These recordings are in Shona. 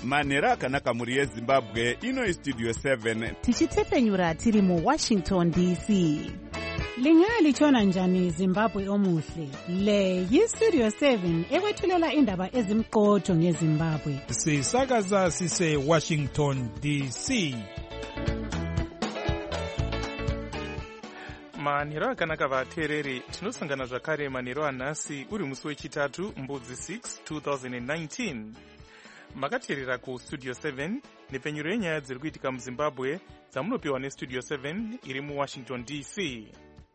manhero akanaka mhuri yezimbabwe. Ino istudio 7 tichitefenyura tiri muWashington DC. Lingalitshona njani Zimbabwe omuhle? Le yistudio 7 ekwethulela indaba ezimqotho ngeZimbabwe. Sisakaza sise Washington DC. Manhero akanaka vateereri, tinosangana zvakare manhero anhasi uri musi wechitatu mbudzi 6 2019. Makateerera kustudio 7 nepfenyuro yenyaya dziri kuitika muZimbabwe dzamunopiwa nestudio 7 iri muWashington DC.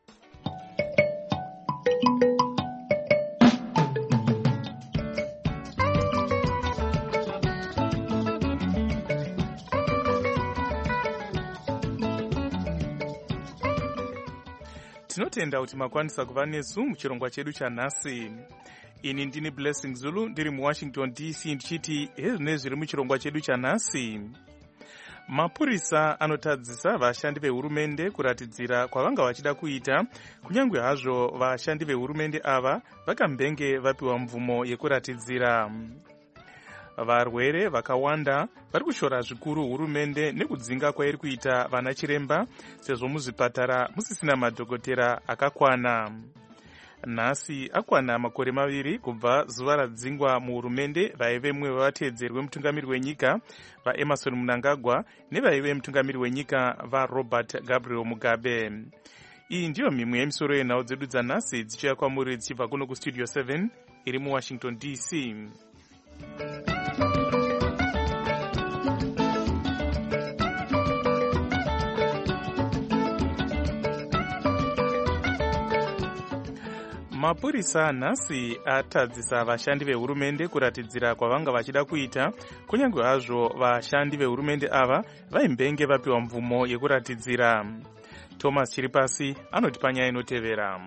Tinotenda kuti makwanisa kuva nesu muchirongwa chedu chanhasi. Ini ndini Blessing Zulu ndiri muWashington DC ndichiti hezvine zviri muchirongwa chedu chanhasi. Mapurisa anotadzisa vashandi vehurumende kuratidzira kwavanga vachida kuita, kunyange hazvo vashandi vehurumende ava vakambenge vapiwa mvumo yekuratidzira. Varwere vakawanda vari kushora zvikuru hurumende nekudzinga kwairi kuita vana chiremba sezvo muzvipatara musisina madhokotera akakwana. Nhasi akwana makore 2 kubva zuva radzingwa muhurumende vaive mumwe vevateedzeri vemutungamiri wenyika vaEmerson Mnangagwa nevaive mutungamiri wenyika vaRobert Gabriel Mugabe. Iyi ndiyo mimwe yemisoro yenhau dzedu dzanhasi dzichiuya kwamuri dzichibva kuno kustudio 7 iri muWashington DC. Mapurisa nhasi atadzisa vashandi vehurumende kuratidzira kwavanga vachida kuita, kunyange hazvo vashandi vehurumende ava vaimbenge vapiwa mvumo yekuratidzira. Thomas Chiripasi anoti panyaya inotevera.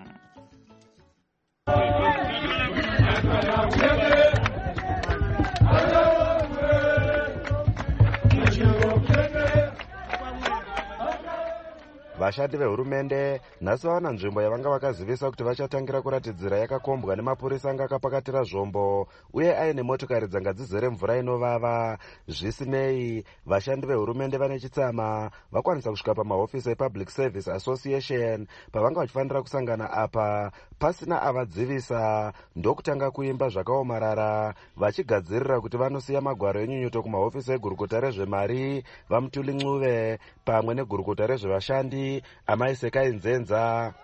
Vashandi vehurumende nhasi vawana nzvimbo yavanga vakazivisa kuti vachatangira kuratidzira yakakombwa nemapurisa anga akapakatira zvombo uye aine motokari dzanga dzizere mvura inovava. Zvisinei, vashandi vehurumende vane chitsama vakwanisa kusvika pamahofisi ePublic Service Association pavanga vachifanira kusangana apa pasina avadzivisa ndokutanga kuimba zvakaomarara vachigadzirira kuti vanosiya magwaro enyunyuto kumahofisi egurukota rezvemari vaMutuli Ncube pamwe negurukota rezvevashandi Amai Sekai Nzenza.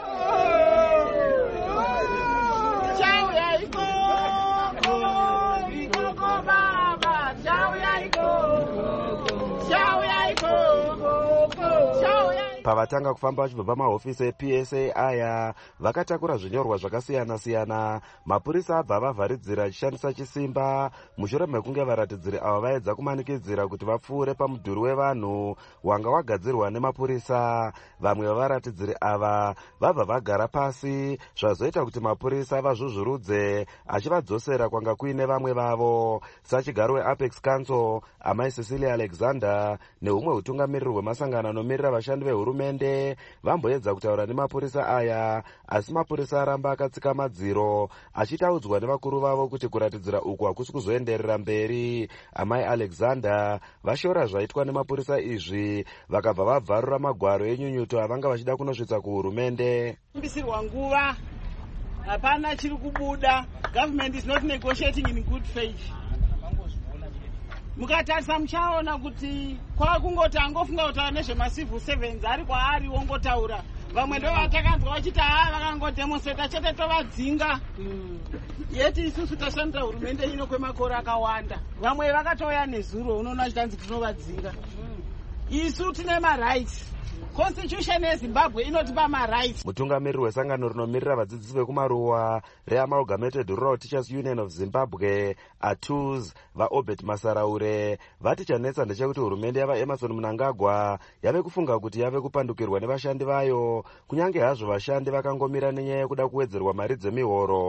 Pavatanga kufamba vachibva pamahofisi ePSA aya vakatakura zvinyorwa zvakasiyana-siyana. Mapurisa abva vavharidzira achishandisa chisimba mushure mekunge varatidziri ava vaedza kumanikidzira kuti vapfuure pamudhuri wevanhu wanga wagadzirwa nemapurisa. Vamwe vavaratidziri ava vabva vagara pasi zvazoita kuti mapurisa vazvuzvurudze achivadzosera kwanga kuine vamwe vavo. Sachigaro weApex Council Amai Cecilia Alexander neumwe utungamiriri hwemasangano anomiririra vashandi vehurumende vamboedza kutaura nemapurisa aya, asi mapurisa aramba akatsika madziro achitaudzwa nevakuru vavo kuti kuratidzira uku hakusi kuzoenderera mberi. Amai Alexander vashora zvaitwa nemapurisa izvi vakabva vabvarura magwaro enyunyuto avanga vachida kunosvitsa kuhurumende. Mbisirwa nguva hapana chiri kubuda. Government is not negotiating in good faith. Mukatarisa muchaona kuti kwakungoti angofunga kutaura nezvemacivil servants ari kwaari wongotaura. Vamwe ndo vatakanzwa vachiti vakangodemonstrata chete tovadzinga. Yeti isusu tashandira hurumende ino kwemakore akawanda. Vamwe vakatouya nezuro unoona vachitanzi tinovadzinga. Isu tine marights. Constitution yeZimbabwe inotipa marights. Mutungamiriri wesangano rinomirira vadzidzisi vekumaruwa reAmalgamated Rural Teachers Union of Zimbabwe ATUZ vaObert Masaraure vati chanetsa ndechekuti hurumende yavaEmerson Mnangagwa yave kufunga kuti yave kupandukirwa nevashandi vayo, kunyange hazvo vashandi vakangomira nenyaya yekuda kuwedzerwa mari dzemihoro.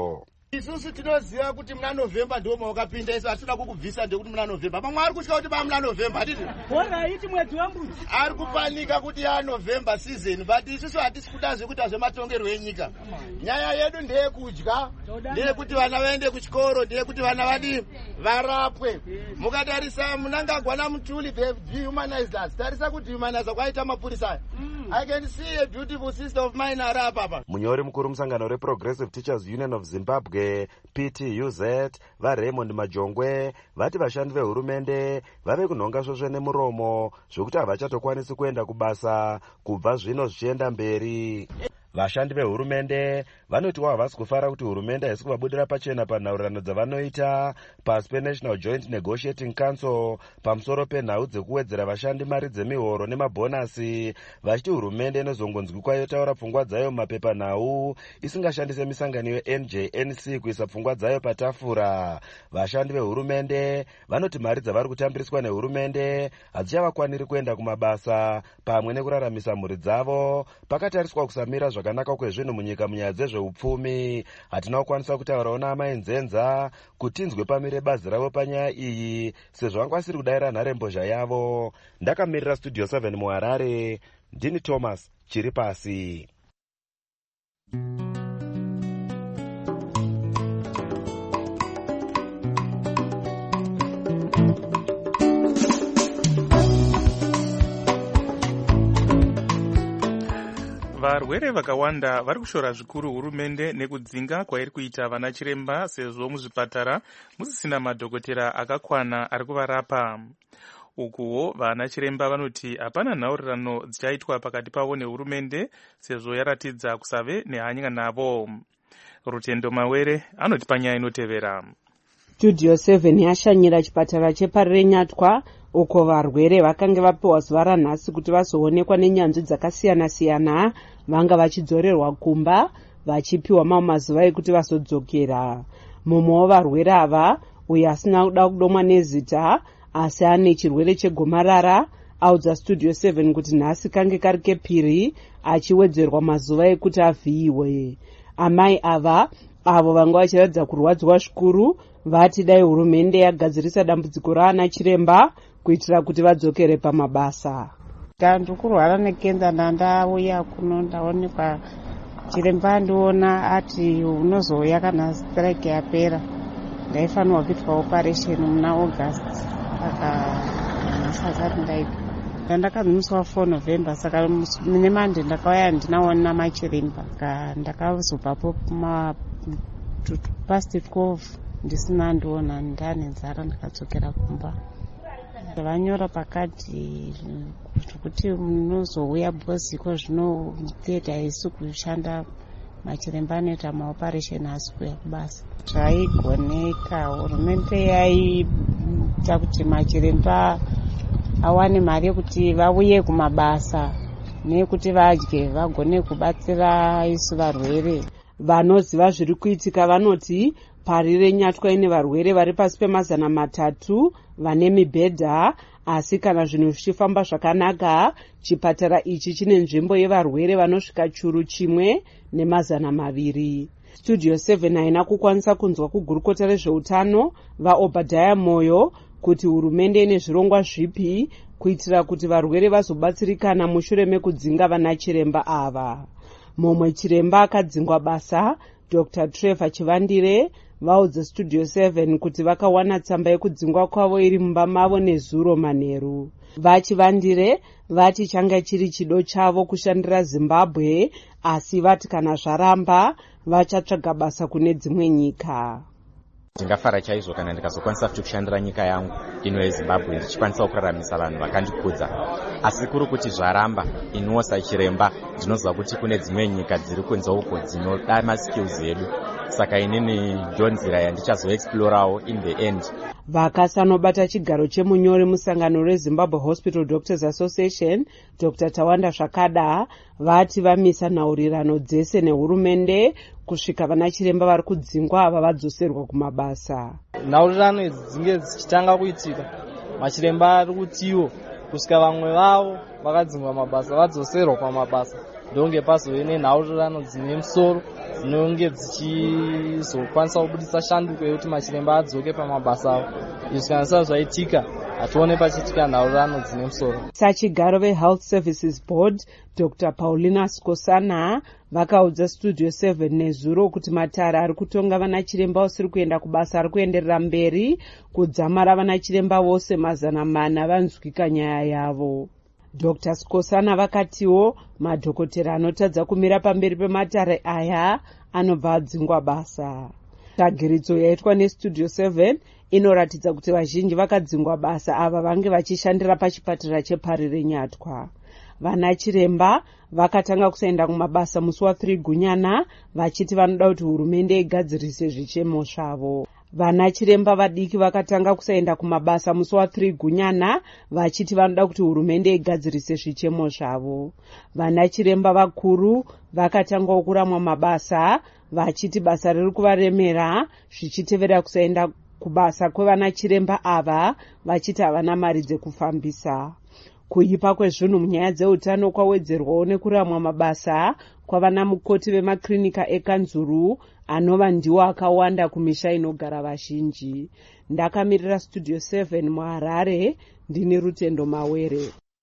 isusu tinoziva kuti muna November ndio maukapinda isu asina kukubvisa ndekuti muna November pamwe ari kutya kuti muna November atiti oraiti mwedzi wambudzi ari kupanika kuti ya November season but isusu hatisi kudazve kuita zvematongerwo enyika. Nyaya yedu ndeyekudya, ndeyekuti vana vaende kuchikoro, ndeyekuti vana vadi varapwe. Mukatarisa Mnangagwa Mutuli they dehumanized us. Tarisa kuti humanize kwaita mapurisa. I can see a beautiful sister of mine arapa. Munyori mukuru musangano reProgressive Teachers Union of Zimbabwe PTUZ vaRaymond Majongwe vati vashandi vehurumende vave kunhonga svosve nemuromo zvokuti havachatokwanisi kuenda kubasa kubva zvino zvichienda mberi. Vashandi vehurumende vanotiwa havasi kufara kuti hurumende haisi kuvabudira pachena panhaurirano dzavanoita pasi peNational Joint Negotiating Council pamusoro penhau dzekuwedzera vashandi mari dzemihoro nemabhonasi, vachiti hurumende inozongonzwi kwayotaura pfungwa dzayo mumapepanhau isingashandise misangano yeNJNC kuisa pfungwa dzayo patafura. Vashandi vehurumende vanoti mari dzavari kutambiriswa nehurumende hadzichavakwaniri kuenda kumabasa pamwe nekuraramisa mhuri dzavo pakatariswa kusamira zvakanaka kwezvinhu munyika munyaya dzezveupfumi. Hatina kukwanisa kutaurawo naamai Nzenza kuti tinzwe pamire bazi ravo panyaya iyi sezvo vanga vasiri kudayira nharembozha yavo. Ndakamirira Studio 7 muHarare, ndini Thomas Chiripasi. Varwere vakawanda vari kushora zvikuru hurumende nekudzinga kwairi kuita vana chiremba sezvo muzvipatara musisina madhokotera akakwana ari kuvarapa. Ukuwo vana chiremba vanoti hapana nhaurirano dzichaitwa pakati pavo nehurumende sezvo yaratidza kusave nehanya navo. Rutendo Mawere anoti panyaya inotevera. Studio 7 yashanyira chipatara cheParirenyatwa uko varwere vakange vapiwa zuva ranhasi kuti vazoonekwa nenyanzvi dzakasiyana-siyana vanga vachidzorerwa kumba vachipiwa mamwe mazuva ekuti vazodzokera. Mumwe wevarwere ava uyo asina kuda kudomwa nezita asi ane chirwere chegomarara audza Studio 7 kuti nhasi kange kari kepiri achiwedzerwa mazuva ekuti avhiyiwe. Amai ava avo vanga vachiratidza kurwadzwa zvikuru vati dai hurumende yagadzirisa dambudziko raana chiremba kuitira kuti vadzokere pamabasa. Ndikurwara nekenza ndandauya kuno ndaonekwa chiremba ndiona ati unozouya kana strike yapera. Ndaifanirwa kuitwa operation muna August saka ndaita ndakazimiswa 4 November saka mune Monday ndakauya ndinaona machiremba ndakazobvapo past 12 ndisina ndiona ndane nzara ndakadzokera kumba. Vanyora pakati kuti munozouya bhoziko zvino theatre haisi kushanda machiremba anoita maoperation asi kuya kubasa. Zvaigoneka hurumende yaita kuti machiremba awane mari yekuti vauye kumabasa nekuti vadye vagone kubatsira isu varwere. Vanoziva zviri kuitika vanoti Parirenyatwa ine varwere vari pasi pe300 vane mibhedha, asi kana zvinhu zvichifamba zvakanaka chipatara ichi chine nzvimbo yevarwere vanosvika churu 1,200. Studio 7 haina kukwanisa kunzwa kugurukota rezveutano vaObadiah Moyo kuti hurumende ine zvirongwa zvipi kuitira kuti varwere vazobatsirikana mushure mekudzinga vana chiremba ava. Mumwe chiremba akadzingwa basa, Dr. Trevor Chivandire, vaudza Studio 7 kuti vakawana tsamba yekudzingwa kwavo iri mumba mavo nezuro manheru. Vachivandire vati changa chiri chido chavo kushandira Zimbabwe, asi vati kana zvaramba vachatsvaga basa kune dzimwe nyika. Ndingafara chaizvo kana ndikazokwanisa futi kushandira nyika yangu ino yeZimbabwe ndichikwanisa kuraramisa vanhu vakandikudza. Asi kuri kuti zvaramba iniwo sachiremba ndinoziva kuti kune dzimwe nyika dziri kunze uko dzinoda maskills edu. Saka inini ndonzira yandichazoexplorawo in the end. Vakasanobata chigaro chemunyori musangano reZimbabwe Hospital Doctors Association, Dr. Tawanda Zvakada, vati vamisa nhaurirano dzese nehurumende kusvika vana chiremba vari kudzingwa ava vadzoserwa kumabasa. Nhaurirano idzi dzinge dzichitanga kuitika, machiremba ari kutiwo kusvika vamwe vavo vakadzingwa mabasa vadzoserwa pamabasa. ndonge pazove nenhaurirano dzine musoro dzinonge dzichizokwanisa kubudisa shanduko yekuti machiremba adzoke pamabasa avo. Izvi kana sava zvaitika hatione pachiitika nhaurirano dzine musoro. Sachigaro veHealth Services Board Dr. Paulina Skosana vakaudza Studio 7 nezuro kuti matara ari kutonga vanachiremba vasiri kuenda kubasa ari kuenderera mberi kudzamara vanachiremba vose 400 vanzwika nyaya yavo. Dr. Skosana vakatiwo madhokotera anotadza kumira pamberi pematare aya anobva adzingwa basa. Tsvagiritso yaitwa neStudio 7 inoratidza kuti vazhinji vakadzingwa basa ava vange vachishandira pachipatara chePari reNyatwa. Vanachiremba vakatanga kusaenda kumabasa musi wa3 Gunyana vachiti vanoda kuti hurumende igadzirise zvichemo zvavo. Vanachiremba vadiki vakatanga kusaenda kumabasa musi wa3 Gunyana vachiti vanoda kuti hurumende igadzirise zvichemo zvavo. Vanachiremba vakuru vakatanga kuramwa mabasa vachiti basa riri kuvaremera zvichitevera kusaenda kubasa kwevanachiremba ava vachiti havana mari dzekufambisa. Kuipa kwezvinhu munyaya dzeutano kwawedzerwawo nekuramwa mabasa kwavana mukoti vemaklinika ekanzuru anova ndiwo akawanda kumisha inogara vazhinji. Ndakamirira Studio 7 muHarare, ndini Rutendo Mawere.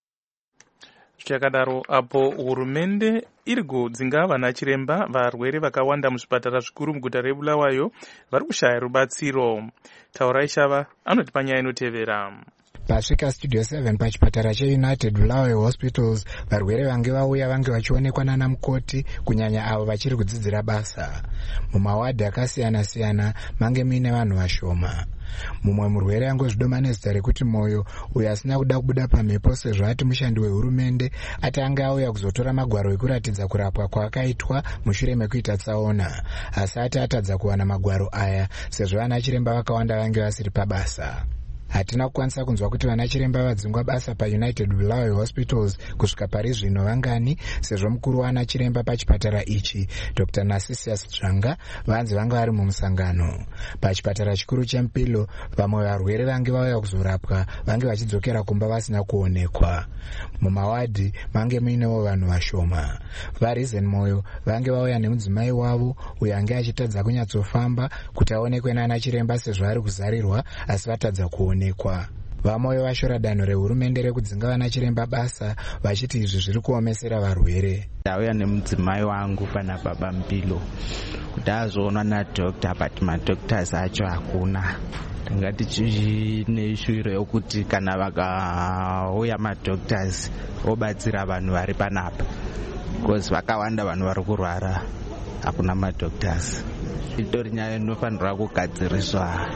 Zvichakadaro apo hurumende iri kudzinga vanachiremba varwere vakawanda muzvipatara zvikuru muguta reBulawayo vari kushaya rubatsiro. Taurai Shava anoti panyaya inotevera. Pasvika Studio 7 pachipatara cheUnited Bulawayo Hospitals, varwere vange vauya vange vachionekwa nana mukoti kunyanya avo vachiri kudzidzira basa. Mumawadhi akasiyana-siyana mange muine vanhu vashoma. Mumwe murwere angozvidoma nezita rekuti Moyo, uyo asina kuda kubuda pamhepo sezvo ati mushandi wehurumende, ati anga auya kuzotora magwaro ekuratidza kurapwa kwaakaitwa mushure mekuita tsaona, asi ati atadza kuwana magwaro aya sezvo vanachiremba vakawanda vange vasiri pabasa. Hatina kukwanisa kunzwa kuti vanachiremba vadzingwa basa paUnited Bulawayo Hospitals kusvika pari zvino vangani, sezvo mukuru wanachiremba pachipatara ichi Dr. Narcissus Dzvanga vanzi vanga vari mumusangano. Pachipatara chikuru cheMpilo vamwe varwere vange vauya kuzorapwa vange vachidzokera kumba vasina kuonekwa. Mumawadhi mange muinewo vanhu vashoma. VaReason Moyo vange vauya nemudzimai wavo uyo ange achitadza kunyatsofamba kuti aonekwe nanachiremba sezvo ari kuzarirwa asi vatadza kuonekwa. Vamoyo vashora danho rehurumende rekudzinga vanachiremba basa vachiti izvi zviri kuomesera varwere. Ndauya nemudzimai wangu pana baba Mpilo kuti azoonwa nadhokta but madhoktors acho hakuna. Ngati chine shwiro yokuti kana vakauya madhoktors obatsira vanhu vari panapa because vakawanda vanhu vari kurwara hakuna madhoktors. Itori nyaya inofanirwa kugadziriswa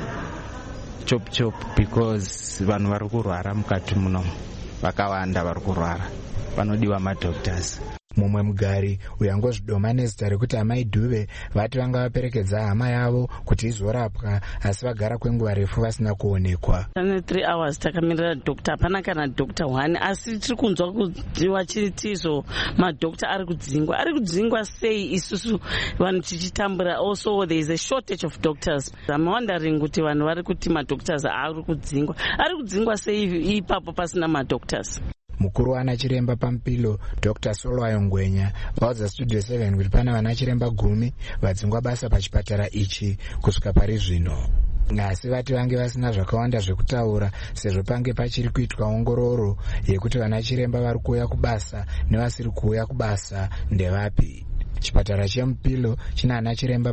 chop because vanhu vari kurwara mukati muno vakawanda vari kurwara vanodiwa madhoktors. Mumwe mugari uyo angozvidoma nezita rekuti Amai Dhuve vati vanga vaperekedza hama yavo kuti izorapwa asi vagara kwenguva refu vasina kuonekwa. 3 hours takamirira dokta, hapana kana dokta 1, asi tiri kunzwa kudziwa chiritizo madokta ari kudzingwa sei isusu vanhu tichitambura. Also there is a shortage of doctors. I'm wondering kuti vanhu vari kuti madoctors ari kudzingwa sei ipapo pasina madoctors. Mukuru wanachiremba paMpilo Dr. Solwayo Ngwenya vaudza Studio 7 kuti pana vanachiremba 10 vadzingwa basa pachipatara ichi kusvika pari zvino. Asi vati vange vasina zvakawanda zvekutaura sezvo pange pachiri kuitwa ongororo yekuti vanachiremba vari kuuya kubasa nevasiri kuuya kubasa ndevapi. Chipatara cheMpilo china vanachiremba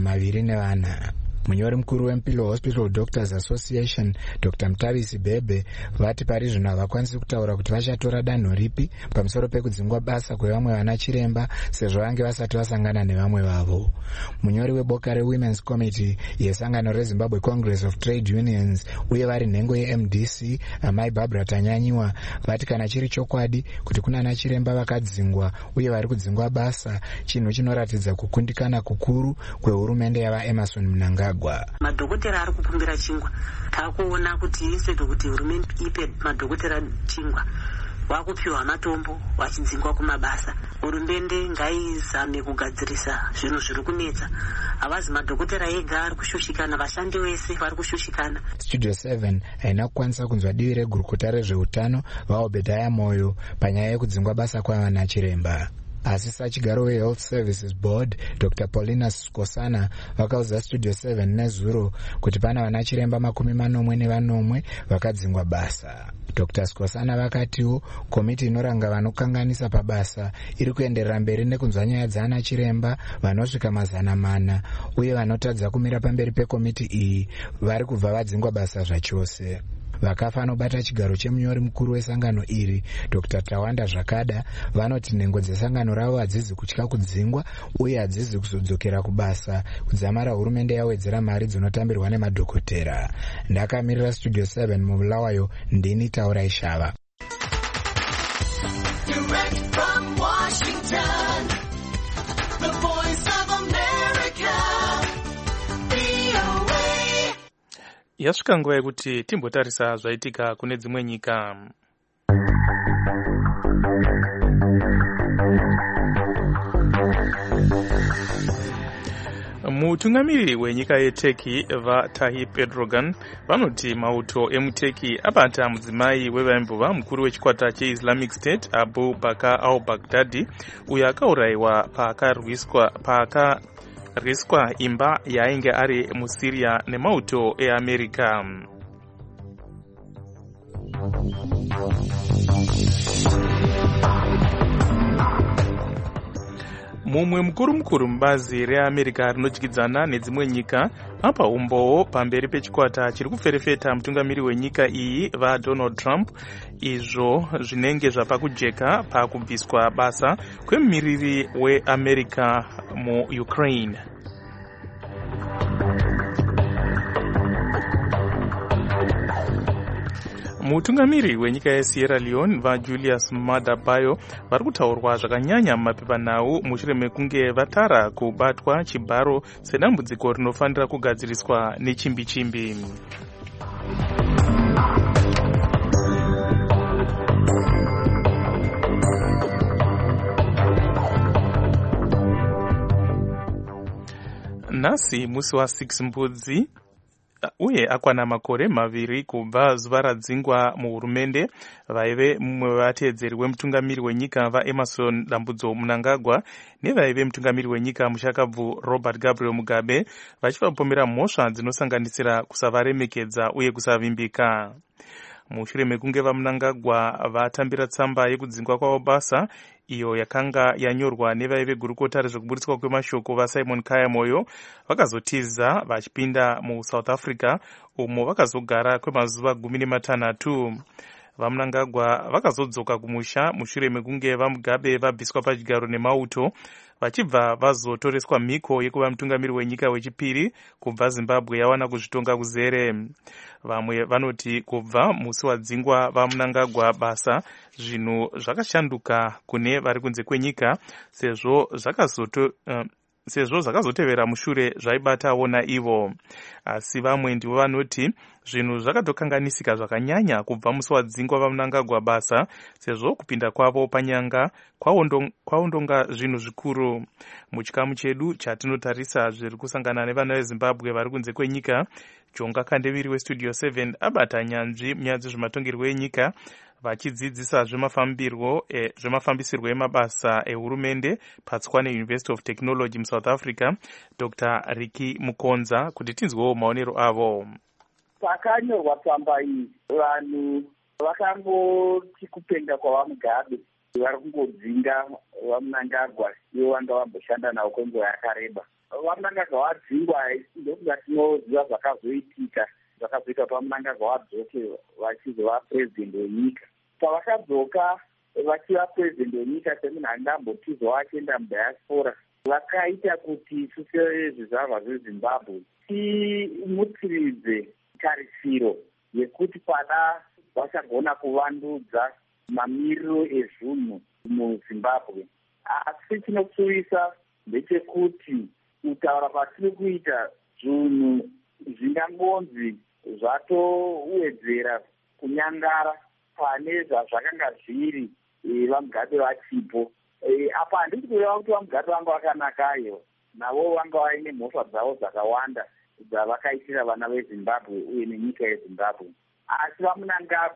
204. Munyori mukuru weMpilo Hospital Doctors Association Dr. Mutavisi Bebe vati pari zvino havakwanisi kutaura kuti vachatora danho ripi pamusoro pekudzingwa basa kwevamwe vanachiremba sezvo vange vasati vasangana nevamwe vavo. Munyori weboka reWomen's Committee yesangano reZimbabwe Congress of Trade Unions uye vari nhengo yeMDC Amai Barbara Tanyanyiwa vati kana chiri chokwadi kuti kuna vanachiremba vakadzingwa uye vari kudzingwa basa, chinhu chinoratidza kukundikana kukuru kwehurumende yavaEmerson Mnangagwa. Madhokotera ari kukumbira chingwa. Takuona kuti instead kuti hurumende ipe madhokotera chingwa, vakupiwa matombo vachidzingwa kumabasa. Hurumende ngaizame kugadzirisa zvinhu zviri kunetsa. Havazi madhokotera ega ari kushushikana, vashandi vese vari kushushikana. Studio 7 haina kukwanisa kunzwa divi regurukota rezveutano vaObedhaya Moyo panyaya yekudzingwa basa kwavanachiremba. asi chigaro weHealth Services Board Dr. Paulina Skosana vakaudza Studio 7 nezuro kuti pana vanachiremba 40 vakadzingwa basa. Dr. Skosana vakatiwo komiti inoranga vanokanganisa pabasa iri kuenderera mberi nekunzwa nyaya dzana chiremba vanosvika 400 uye vanotadza kumira pamberi pekomiti iyi vari kubva vadzingwa basa zvachose. Vakafa vanobata chigaro chemunyori mukuru wesangano iri Dr. Tawanda Zvakada vanoti nhengo dzesangano ravo hadzizi kutya kudzingwa uye hadzizi kuzodzokera kubasa kudzamara hurumende yawedzera mari dzinotambirwa nemadhokotera. Ndakamirira Studio 7 mubulawayo ndini Taurai Shava. Yasvika nguva yekuti timbotarisa zvaitika kune dzimwe nyika. Mutungamiriri wenyika yeTurkey vaTayyip Erdogan vanoti mauto emuTurkey abata mudzimai wevaimbo mukuru wechikwata cheIslamic State Abu Bakr al-Baghdadi uyo akaurayiwa paakariswa imba yainge ari muSyria nemauto eAmerica. Mumwe mukuru mubazi reAmerica rinodyidzana nedzimwe nyika apa umbowo pamberi pechikwata chiri kuferefeta mutungamiri wenyika iyi vaDonald Trump, izvo zvinenge zvapa kujeka pakubviswa basa kwemumiriri weAmerica muUkraine. Mutungamiri wenyika yeSierra Leone vaJulius Maada Bio vari kutaurwa zvakanyanya mumapepanhau mushure mekunge vatara kubatwa chibharo sedambudziko rinofanira kugadziriswa nechimbi-chimbi. Nhasi musi wa6 mbudzi uye akwana makore 2 kubva zuva radzingwa muhurumende vaive mumwe wevateedzeri wemutungamiri wenyika vaEmerson Dambudzo Mnangagwa nevaive mutungamiri wenyika mushakabvu Robert Gabriel Mugabe vachivapomera mhosva dzinosanganisira kusavaremekedza uye kusavimbika. Mushure mekunge vaMnangagwa vatambira tsamba yekudzingwa kwavo basa iyo yakanga yanyorwa nevaive gurukota rezvekuburitswa kwemashoko vaSimon Kayamoyo, vakazotiza vachipinda muSouth Africa umo vakazogara kwemazuva 16. vaMnangagwa vakazodzoka kumusha mushure mekunge vaMugabe vabviswa pachigaro nemauto vachibva vazotoreswa mhiko yekuva mutungamiri wenyika wechipiri kubva Zimbabwe yawana kuzvitonga kuzere. Vamwe vanoti kubva musi wadzingwa vaMnangagwa basa zvinhu zvakashanduka kune vari kunze kwenyika sezvo zvakazotevera mushure zvaibatawo naivo. Asi vamwe ndivo vanoti zvinhu zvakatokanganisika zvakanyanya kubva musi wadzingwa vaMnangagwa basa sezvo kupinda kwavo panyanga kwaondonga zvinhu zvikuru. Muchikamu chedu chatinotarisa zviri kusangana nevana veZimbabwe vari kunze kwenyika, Jonga Kandeviri weStudio 7 abata nyanzvi munyaya dzezvematongerwo enyika vachidzidzisa zvemafambisirwo emabasa ehurumende paTswane University of Technology muSouth Africa, Dr. Ricky Mukonza, kuti tinzwewo maonero avo. Pakanyorwa tsamba iyi vanhu vakangoti kupenga kwavaMugabe vari kungodzinga vaMnangagwa ivo vanga vamboshanda navo kwenguva yakareba. vaMnangagwa wadzingwa ndokunga tinoziva zvakazoitika zvakazoita paMnangagwa wadzoke vachizova purezidendi wenyika. Pavakadzoka vachiva purezidendi wenyika semunhu anga ambotizwa achienda mudiaspora, vakaita kuti isu sezvizvarwa zveZimbabwe timutsiridze tarisiro yekuti pana vachagona kuvandudza mamiriro ezvunhu muZimbabwe. Asi chinopfuurisa ndechekuti kutaura patiri kuita zvinhu zvingangonzi zvatowedzera kunyangara pane zvazvakanga zviri vaMugabe vachipo. Apa handisi kureva kuti vaMugabe vanga vakanakayo, navo vanga vaine mhosva dzavo dzakawanda dzavakaitira vana veZimbabwe uye nenyika yeZimbabwe. Asi vaMnangagwa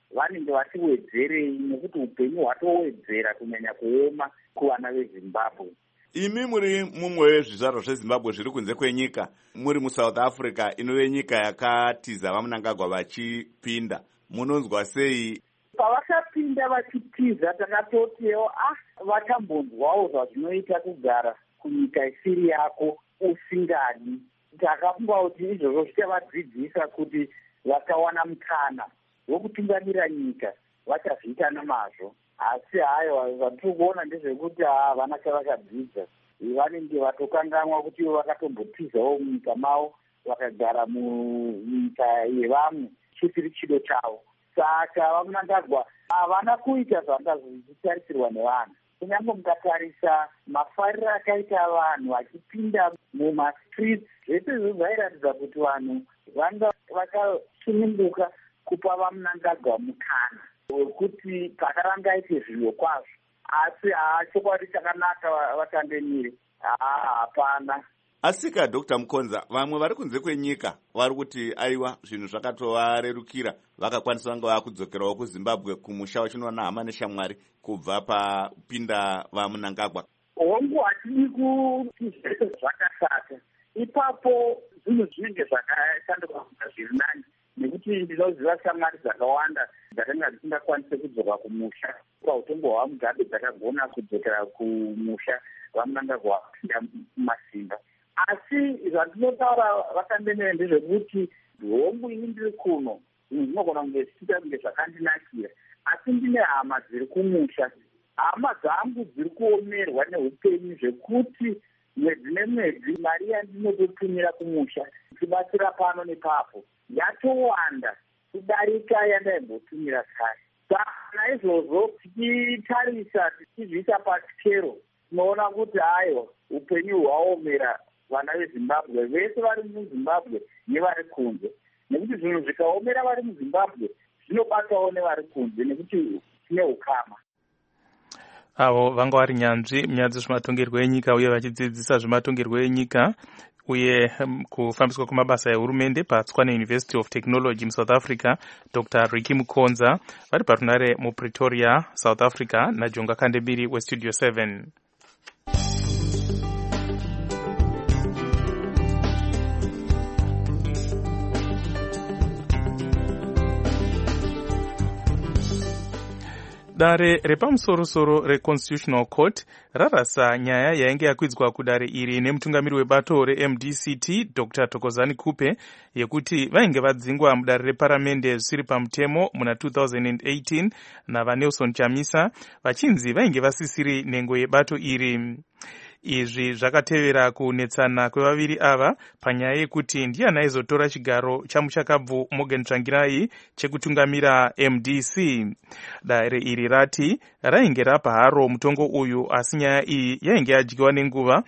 vanenge vachiwedzerei, nekuti upenyu hwatowedzera kunyanya kuoma kuvana vezimbabwe. Imi muri mumwe wezvizvarwa zvezimbabwe zviri kunze kwenyika, muri muSouth Africa inove nyika yakatiza vaMnangagwa vachipinda, munonzwa sei? Pavakapinda vachitiza takatotiwo vatambonzwawo zvazvinoita kugara kunyika isiri yako usingadi. Takafunga kuti izvozvo zvichavadzidzisa kuti vakawana mukana wokutungamira nyika vachazviita nemazvo. Asi hayo vatiri kuona ndezvekuti havana chavakadzidza, vanenge vatokanganwa kuti vakatombotizawo munyika mavo vakagara munyika yevamwe chisiri chido chavo. Saka vaMnangagwa havana kuita zvanga zvichitarisirwa nevanhu. Kunyange mukatarisa mafariro akaita vanhu vachipinda mumastreets, zvese izvo zvairatidza kuti vanhu vanga vakasununguka kupa vaMnangagwa mukana wekuti pakaranga aite zviro kwazvo. Asi chokwadi chakanaka vatandemire, hapana. Asika Dr. Mukonza, vamwe vari kunze kwenyika vari kuti aiwa zvinhu zvakatovarerukira, vakakwanisa vanga vakudzokerawo kuZimbabwe kumusha wachinowana hama neshamwari kubva papinda vaMnangagwa. Hongu hatidi kuti zvese zvakashata. Ipapo zvinhu zvinenge zvakashanduka kuita zviri nani, nekuti ndinoziva shamwari dzakawanda dzakanga dzisingakwanise kudzoka kumusha. Pautongo hwaMugabe dzakagona kudzokera kumusha vaMnangagwa vapinda mumasimba. Asi zvandinotaura vatandemere ndezvekuti hongu ini ndiri kuno, zvinhu zvinogona kunge zvichiita kunge zvakandinakira, asi ndine hama dziri kumusha. Hama dzangu dziri kuomerwa neupenyu zvekuti mwedzi nemwedzi mari yandinototumira kumusha ichibatsira pano nepapo yatowanda kudarika yandaimbotumira kare. Saka naizvozvo tichitarisa tichizviisa pachikero, tinoona kuti hayo upenyu hwaomera vana veZimbabwe vese vari muZimbabwe nevari kunze, nekuti zvinhu zvikaomera vari muZimbabwe zvinobatawo nevari kunze, nekuti tine ukama. Avo vanga vari nyanzvi munyaya dzezvematongerwo enyika uye vachidzidzisa zvematongerwo enyika uye kufambiswa kwamabasa ehurumende paTswane University of Technology muSouth Africa, Dr. Ricky Mukonza, vari parunare muPretoria, South Africa, naJonga Kandebiri weStudio 7. Dare repamusoro-soro reConstitutional Court rarasa nyaya yainge yakwidzwa kudare iri nemutungamiri webato reMDCT Dr. Thokozani Kupe yekuti vainge vadzingwa mudare reparamende zvisiri pamutemo muna 2018 navaNelson Chamisa vachinzi vainge vasisiri nhengo yebato iri. Izvi zvakatevera kunetsana kwevaviri ava panyaya yekuti ndiani aizotora chigaro chamuchakabvu Morgan Tsvangirai chekutungamira MDC. Dare iri rati rainge rapa haro mutongo uyu, asi nyaya iyi yainge yadyiwa nenguva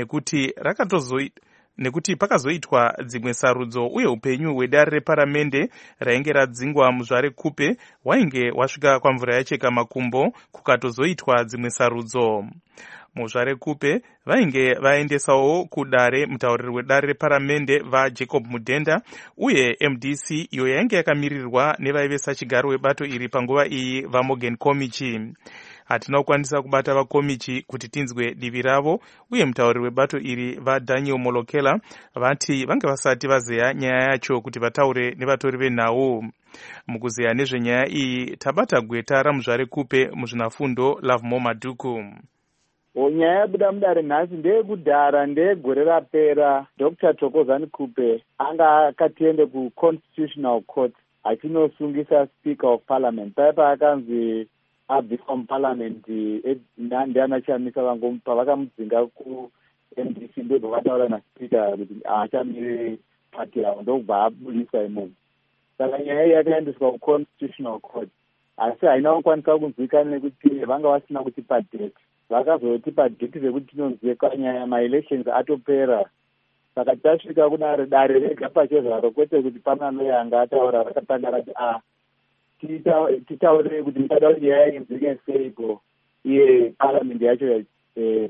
nekuti pakazoitwa dzimwe sarudzo uye upenyu hwedare reparamende rainge radzingwa muzvare Kupe wainge wasvika kwamvura yacheka makumbo kukatozoitwa dzimwe sarudzo. Muzvare Kupe vainge vaendesawo kudare mutauriri wedare reparamende vaJacob Mudenda uye MDC iyo yainge yakamirirwa nevaivesa chigaro webato iri panguva iyi vaMorgan Komichi. Hatina kukwanisa kubata vakomichi kuti tinzwe divi ravo uye mutauriri webato iri vaDaniel Molokela vati vange vasati vazeya nyaya yacho kuti vataure nevatori venhau. Mukuzeya nezvenyaya iyi tabata gweta ramuzvare Kupe muzvinafundo Lovemore Madhuku. Nyaya yabuda mudare nhasi ndeyekudhara ndeyegore rapera. Dr. Thokozani Kupe anga akatiende kuConstitutional Court achinosungisa Speaker of Parliament. Paipa akanzi abviswa muParliament ndiana Chamisa vangomupa, vakamudzinga kuMDC ndobva vataura naSpeaker kuti achamiriri pati yavo, ndobva abudiswa imomo. Saka nyaya iyi yakaendeswa kuConstitutional Court, asi haina kukwanisa kunzwikana nekuti vanga vasina kutipa date. Vakazotipa date rekuti tinonzweka nyaya ma-elections atopera. Saka tasvika kudare dare rega pachezvaro, kwete kuti pana noyanga ataura, rakatanga rati titaurei kuti muchada kuti nyaya inzwike seiko. Iye parliament yacho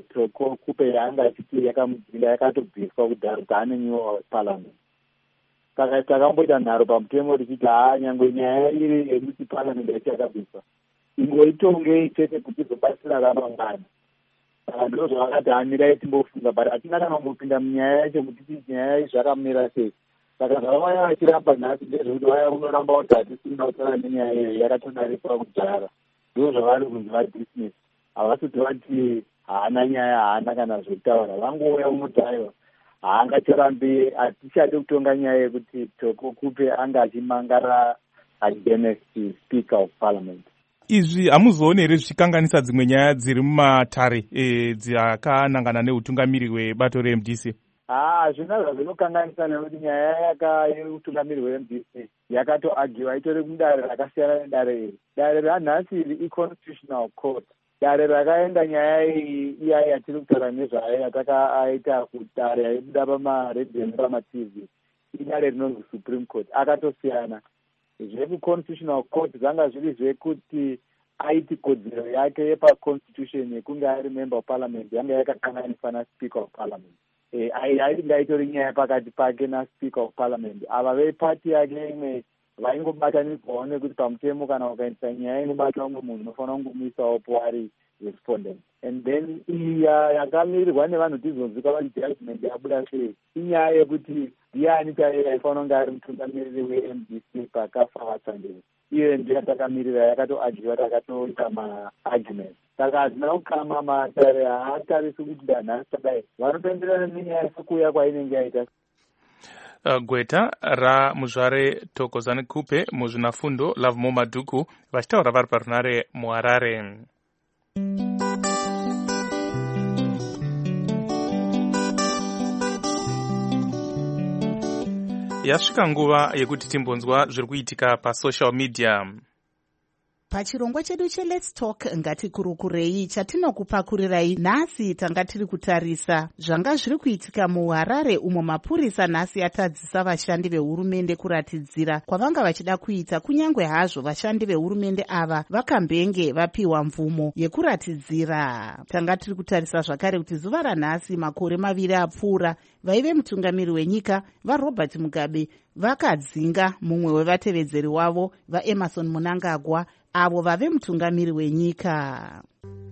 Kupe yanga achiti yakamudzinga yakatobviswa kudhara dzaanenyiwa parliament. saka takamboita nharo pamutemo richiti nyangwe nyaya iri yekuti paramende ichakabviswa ingoitongei chete kuti izobatsira ramangwana. Saka ndo zvavakati hamirai timbofunga, but hatina kana kumbopinda munyaya yacho kuti nyaya zvakamira sei. Saka zvavaya vachiramba nhasi ndezvekuti vaya unoramba kuti hatisina kutaura nenyaya iyo yakatodariswa kudhara. Ndo zvavari kunzi vadismiss, havasoti vati haana nyaya, haana kana zvekutaura, vangouya unotaiwa haangachorambi. Hatichade kutonga nyaya yekuti Toko Kupe anga achimangara against Speaker of Parliament. Izvi hamuzooni here zvichikanganisa dzimwe nyaya dziri mumatare dzakanangana neutungamiri hwebato reMDC? Zvina zvazvinokanganisa nekuti nyaya yeutungamiri hweMDC yakatoagiwa itori mudare rakasiyana nedare iri. Dare ranhasi iri iConstitutional Court. Dare rakaenda nyaya iyi iya yatiri kutaura nezvayo yatakaita kudare yaibuda pamaredhiyo nepamaTV idare rinonzi Supreme Court akatosiyana. ZvekuConstitutional Court zvanga zviri zvekuti aiti kodzero yake yepaConstitution yekunge ari member of parliament yanga yakakanganiswa naSpeaker of Parliament. Ainga itori nyaya pakati pake naSpeaker of Parliament. Ava vepati yake imwe vaingobatanidzwawo nekuti pamutemo kana ukaendesa nyaya inobata umwe munhu unofanira kungomuisawo poari respondent. And then iya yakamirirwa nevanhu tizonzwika vati judgment yabuda sei inyaya yekuti ndiani chaiye aifanira kunge ari mutungamiriri weMDC pakafa vatsvandiri. Iyo ndiyo yatakamirira yakatoagiwa takatoita maargument. Saka hazina kukama matare haatarisi kuti danhasi tadai vanopenderana nenyaya sekuuya kwainenge yaita. Gweta ramuzvare Thokozani Kupe muzvinafundo Lovemo Madhuku vachitaura vari parunare muHarare. Yasvika nguva yekuti timbonzwa zviri kuitika pasocial media. Pachirongwa chedu cheLet's Talk ngatikurukurei chatinokupakurirai nhasi tanga tiri kutarisa zvanga zviri kuitika muHarare umo mapurisa nhasi atadzisa vashandi vehurumende kuratidzira kwavanga vachida kuita kunyange hazvo vashandi vehurumende ava vakambenge vapiwa mvumo yekuratidzira. Tanga tiri kutarisa zvakare kuti zuva ranhasi makore 2 apfuura vaive mutungamiri wenyika vaRobert Mugabe vakadzinga mumwe wevatevedzeri wavo vaEmmerson Mnangagwa avo vave mutungamiri wenyika.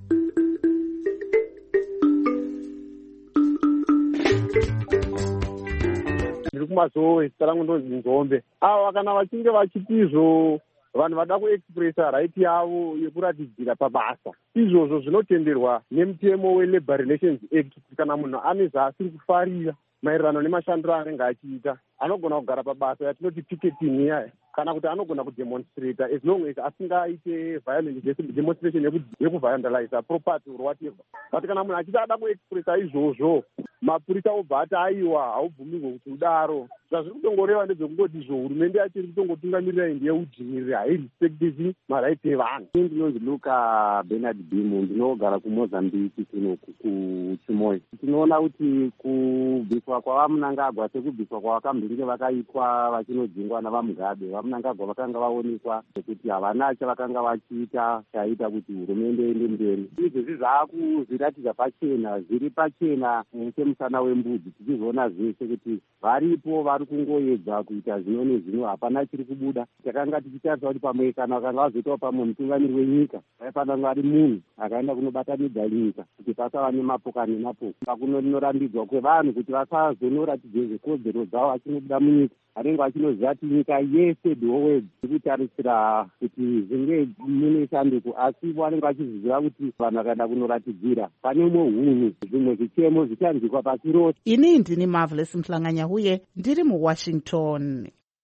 Ndiri kumazowe zita rangu ndonzi Nzombe. Ava kana vachinge vachitizvo vanhu vada kuexpressa right yavo yekuratidzira pabasa, izvozvo zvinotenderwa nemutemo weLabour Relations Act kuti kana munhu ane zvaasiri kufarira maererano nemashandiro anenge achiita anogona kugara pabasa yatinoti picketing iyaya, kana kuti anogona kudemonstrata as long as asingaite violent demonstration yekuvandalize property or whatever. But kana munhu achiti ada kuexpressa izvozvo mapurisa obva ati aiwa haubvumirwe kuti udaro. Zvazviri kutongoreva ndezvekungoti izvo hurumende yacho iri kutongotungamirira ndeyeudzvinyiriri hairespectisi marights evanhu. Ndinonzi Luka Bernard Bimu, ndinogara kuMozambique kuno kuChimoyo. Tinoona kuti kubviswa kwavaMnangagwa sekubviswa kwavakambinge vakaitwa vachinodzingwa navaMugabe. VaMnangagwa vakanga vaonekwa kuti havana chavakanga vachiita chaita kuti hurumende iende mberi. Izvezvi zvaakuzviratidza pachena, zviri pachena semusana wembudzi, tichizoona zvese kuti varipo vari kungoedza kuita zvino nezvino, hapana chiri kubuda. Takanga tichitarisa kuti pamwe kana vakanga vazoitawo pamwe mutungamiri wenyika vaifanira kunge ari munhu akaenda kunobatanidza nyika kuti pasava nemapoka nemapoka. Pakunorambidzwa kwevanhu kuti vasazonoratidze zvekodzero dzavo achinobuda munyika, anenge achinoziva kuti nyika yese dhowedzi iri kutarisira kuti zvinge mune shanduko, asi vanenge vachiziva kuti vanhu vakaenda kunoratidzira pane umwe hunhu zvimwe zvichemo zvichanzwikwa pasi rose. Ini ndini Marvelous Mhlanganya huye ndiri muWashington.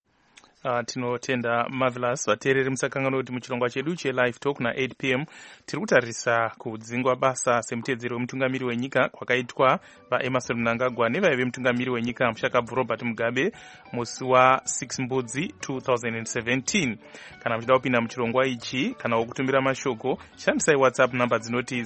Tinotenda Marvelous. Vateereri musakangana kuti muchirongwa chedu cheLive Talk na8 PM tiri kutarisa kudzingwa basa semutedzeri wemutungamiri wenyika kwakaitwa vaEmmerson Mnangagwa nevaive mutungamiri wenyika mushakabvu Robert Mugabe musi wa6 Mbudzi 2017. Kana muchida kupinda muchirongwa ichi kana wokutumbira mashoko, shandisai WhatsApp namba dzinoti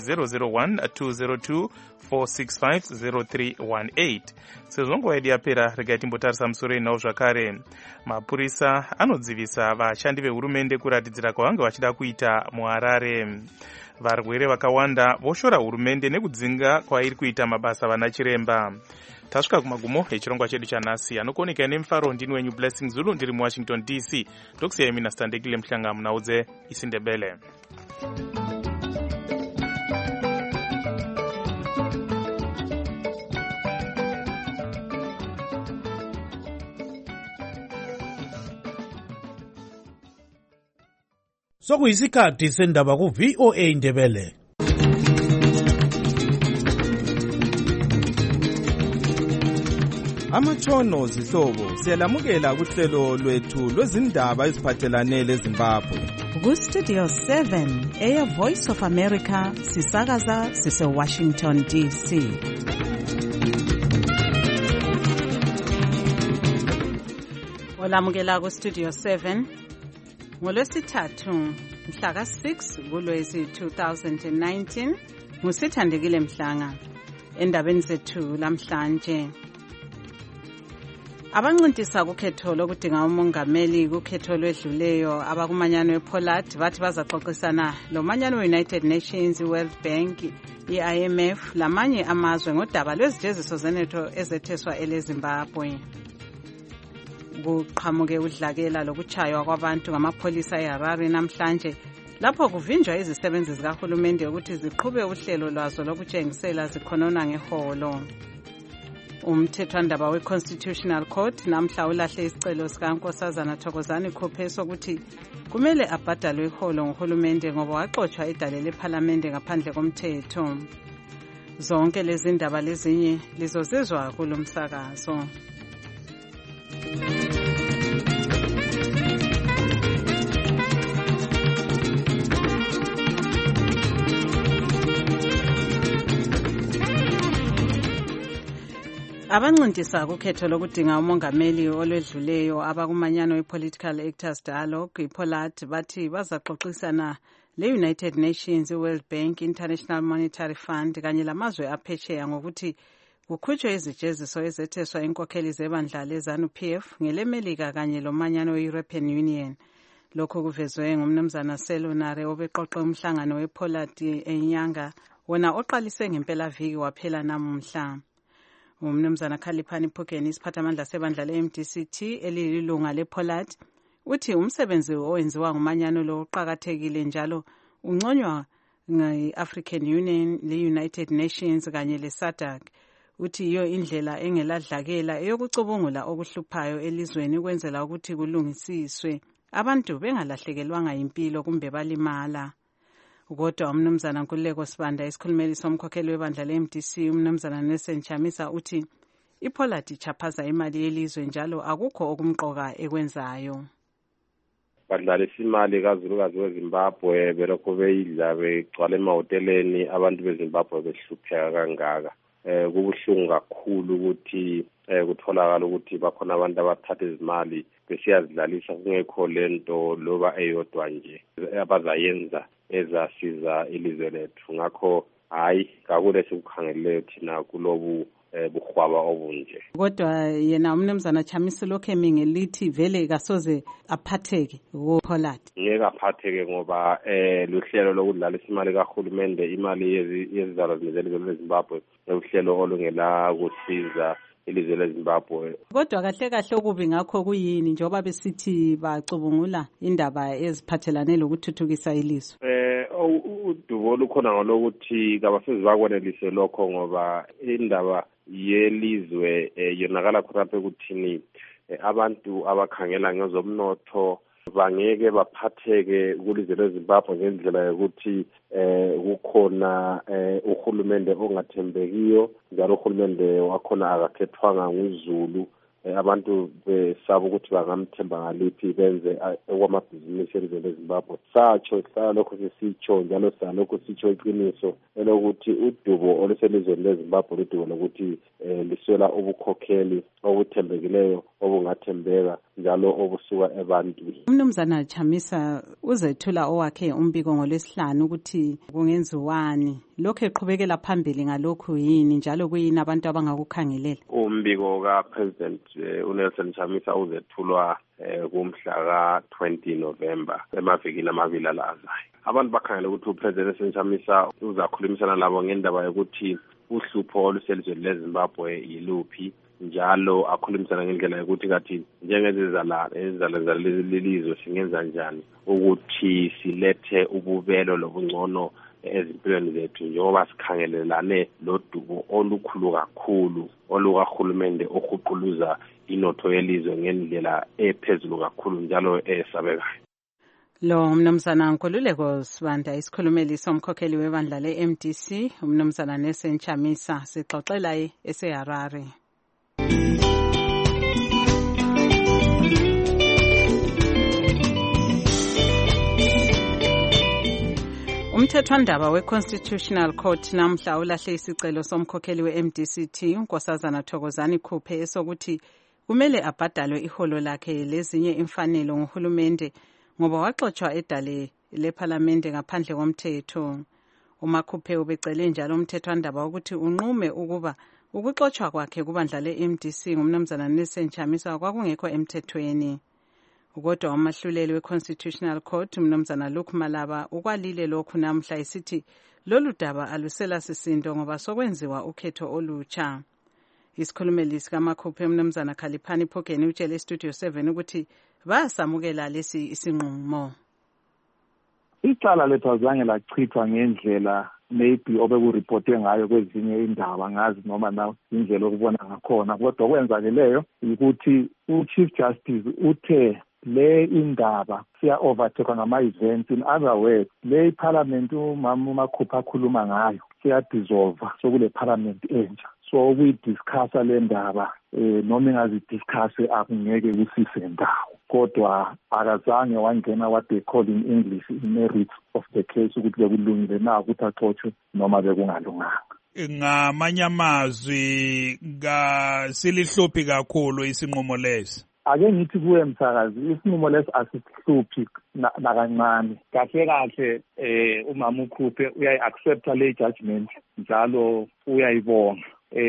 001-202-465-0318. Sezvo nguva yedu yapera, regai timbotarisa musoro inawo zvakare. Mapurisa mapurisa anodzivisa vashandi vehurumende kuratidzira kwavanga vachida kuita muHarare. Varwere vakawanda voshora hurumende nekudzinga kwairi kuita mabasa vana chiremba. Tasvika kumagumo echirongwa chedu chanhasi. Anokuoneka nemufaro ndini wenyu Blessing Zulu ndiri muWashington DC. Ndokusiyai mina Standekile Mhlanga munaudze isindebele. Sokuyisikhathi sendaba ku-VOA Indebele. Amatshono zihlobo siyalamukela kuhlelo lwethu lwezindaba eziphathelane leZimbabwe. Ku-Studio 7 eya Voice of America sisakaza sise-Washington DC. Olamukela ku-Studio 7 ngolwesithathu mhla ka-6 kuLwezi 2019 ngusithandekile Mhlanga. Endabeni zethu lamhlanje, abancintisa kukhetho lokudinga umongameli kukhetho lwedluleyo abakumanyano ePoland bathi bazaxoxisana lomanyano we-United Nations, i-World Bank, i-IMF lamanye amazwe ngodaba lwezijeziso zenetho ezetheswa eleZimbabwe. Kuqhamuke udlakela lokutshaywa kwabantu ngamapholisa eHarare namhlanje lapho kuvinjwa izisebenzi zikahulumende ukuthi ziqhube uhlelo lwazo lokutshengisela zikhonona ngeholo. Umthethwandaba we-Constitutional Court namhla ulahle isicelo sikaNkosazana Thokozani Khuphe sokuthi kumele abhadalwe iholo nguhulumende ngoba waxotshwa edale lephalamende ngaphandle komthetho. Zonke lezi ndaba lezinye lizozizwa kulo msakazo. Abancintisa kukhetho lokudinga umongameli olwedluleyo abakumanyano we-Political Actors Dialogue iPoland bathi bazaxoxisana le-United Nations, i-World Bank, International Monetary Fund kanye lamazwe aphesheya ngokuthi kukhutshwe izijeziso ezetheswa inkokheli zebandla leZANU-PF ngelemelika kanye lomanyano we-European Union. Lokhu kuvezwe ngumnumzana Selunare obeqoqe umhlangano wePoland enyanga wona oqalise ngempelaviki waphela namuhla. Umnumzana Khaliphani Phukeni, isiphathamandla sebandla le-MDCT elililunga lePoland, uthi umsebenzi owenziwa ngumanyano lo uqakathekile njalo unconywa nge-African Union, le-United Nations kanye le-SADC. Uthi iyo indlela engeladlakela eyokucubungula okuhluphayo elizweni ukwenzela ukuthi kulungisiswe abantu bengalahlekelwanga impilo kumbe balimala. Kodwa umnumzana Nkululeko Sibanda, isikhulumeli somkhokheli webandla le-MDC, umnumzana Nelson Chamisa, uthi iPoland ichaphaza imali yelizwe njalo akukho okumqoka ekwenzayo. Badlalisa imali kazulukazi weZimbabwe belokhu beyidla begcwala emahoteleni, abantu beZimbabwe behlupheka kangaka. Kubuhlungu kakhulu ukuthi kutholakala ukuthi bakhona abantu abathatha izimali besiyazidlalisa kungekho lento loba eyodwa nje abazayenza ezasiza ilizwe lethu. Ngakho hayi kakule sikukhangeleleyo thina kulobu bukhwaba obunje. Kodwa yena umnumzana Chamisa lokho emingelithi vele kasoze aphatheke kuPoland. Ngeke aphatheke ngoba luhlelo lokudlalisa imali kahulumende, imali yezizalo zelizwe leZimbabwe, uhlelo olungela kusiza ilizwe leZimbabwe. Kodwa kahle kahle okubi ngakho kuyini njengoba besithi bacubungula indaba eziphathelane lokuthuthukisa ilizwe? Udubo lukhona ngalokuthi kabasezi bakwenelise lokho ngoba indaba yelizwe yonakala khona ukuthini abantu abakhangela ngezomnotho bangeke baphatheke kulizwe leZimbabwe ngendlela yokuthi kukhona uhulumende ongathembekiyo njalo uhulumende wakhona akakhethwanga nguZulu. Abantu besaba ukuthi bangamthemba ngaliphi benze okwamabhizinisi elizwe leZimbabwe. Satsho lokho sisitsho njalo salokho sitsho iqiniso elokuthi udubo oluselizweni leZimbabwe ludubo lokuthi liswela ubukhokheli obuthembekileyo obungathembeka njalo obusuka ebantwini. Umnumzana Chamisa uzethula owakhe umbiko ngolwesihlanu ukuthi kungenziwani. Lokho eqhubekela phambili ngalokhu yini njalo kuyini abantu abangakukhangelela? Umbiko kaPresident uNelson Chamisa uzethulwa kumhla ka-20 November emavikini amabili alazayo. Abantu bakhangela ukuthi uPresident Nelson Chamisa uzakhulumisana labo ngendaba yokuthi uhlupho oluselizweni leZimbabwe yiluphi, njalo akhulumisana ngendlela yokuthi kathi njengezizalwane lelizwe singenza njani ukuthi silethe ububelo lobungcono ezimpilweni zethu, njengoba sikhangelelane lodubo olukhulu kakhulu olukahulumende ohuquluza inotho yelizwe ngendlela ephezulu kakhulu njalo esabekayo. Lo mnumzana Nkululeko Sibanda, isikhulumeli somkhokheli webandla le-MDC, umnumzana Nelson Chamisa, sixoxela eseHarare. Umthethwandaba we-Constitutional Court namhla ulahle isicelo somkhokheli we-MDCT uNkosazana Thokozani Khuphe esokuthi kumele abhadalwe iholo lakhe lezinye imfanelo ngohulumende ngoba waxoshwa edale lephalamende ngaphandle komthetho. UMakhuphe ubecele njalo umthethwandaba ukuthi unqume ukuba ukuxoshwa kwakhe kubandla le-MDC ngumnumzana Nelson Chamisa kwakungekho emthethweni. Kodwa umahluleli we-Constitutional Court umnumzana Luke Malaba ukwalile lokhu namhla isithi lolu daba alusela sisindo ngoba sokwenziwa ukhetho olutsha. Isikhulumeli sikaMakhuphe umnumzana Khaliphani Phokeni utshele eStudio 7 ukuthi basamukela lesi isinqumo. Icala lethu azange lachithwa ngendlela maybe obekuripote ngayo kwezinye indaba, ngazi noma na indlela okubona ngakhona, kodwa okwenzakeleyo ukuthi uChief Justice uthe le indaba siya overtake ngama-events. In other words, le iparliament umama uMakhuphe akhuluma ngayo siya dissolve sokule parliament entsha. So ukuyidiscussa le ndaba noma ingazidiscusse akungeke kusise ndawo, kodwa akazange wangena what they call in English merits of the case ukuthi bekulungile na ukuthi axoshwe noma bekungalunganga. Ngamanye amazwi silihluphi kakhulu isinqumo lesi. Ake ngithi kuwe msakazi, isinqumo lesi asisihluphi nakancane. Kahle kahle umama uKhuphe uyayi-accepta le judgment njalo uyayibonga.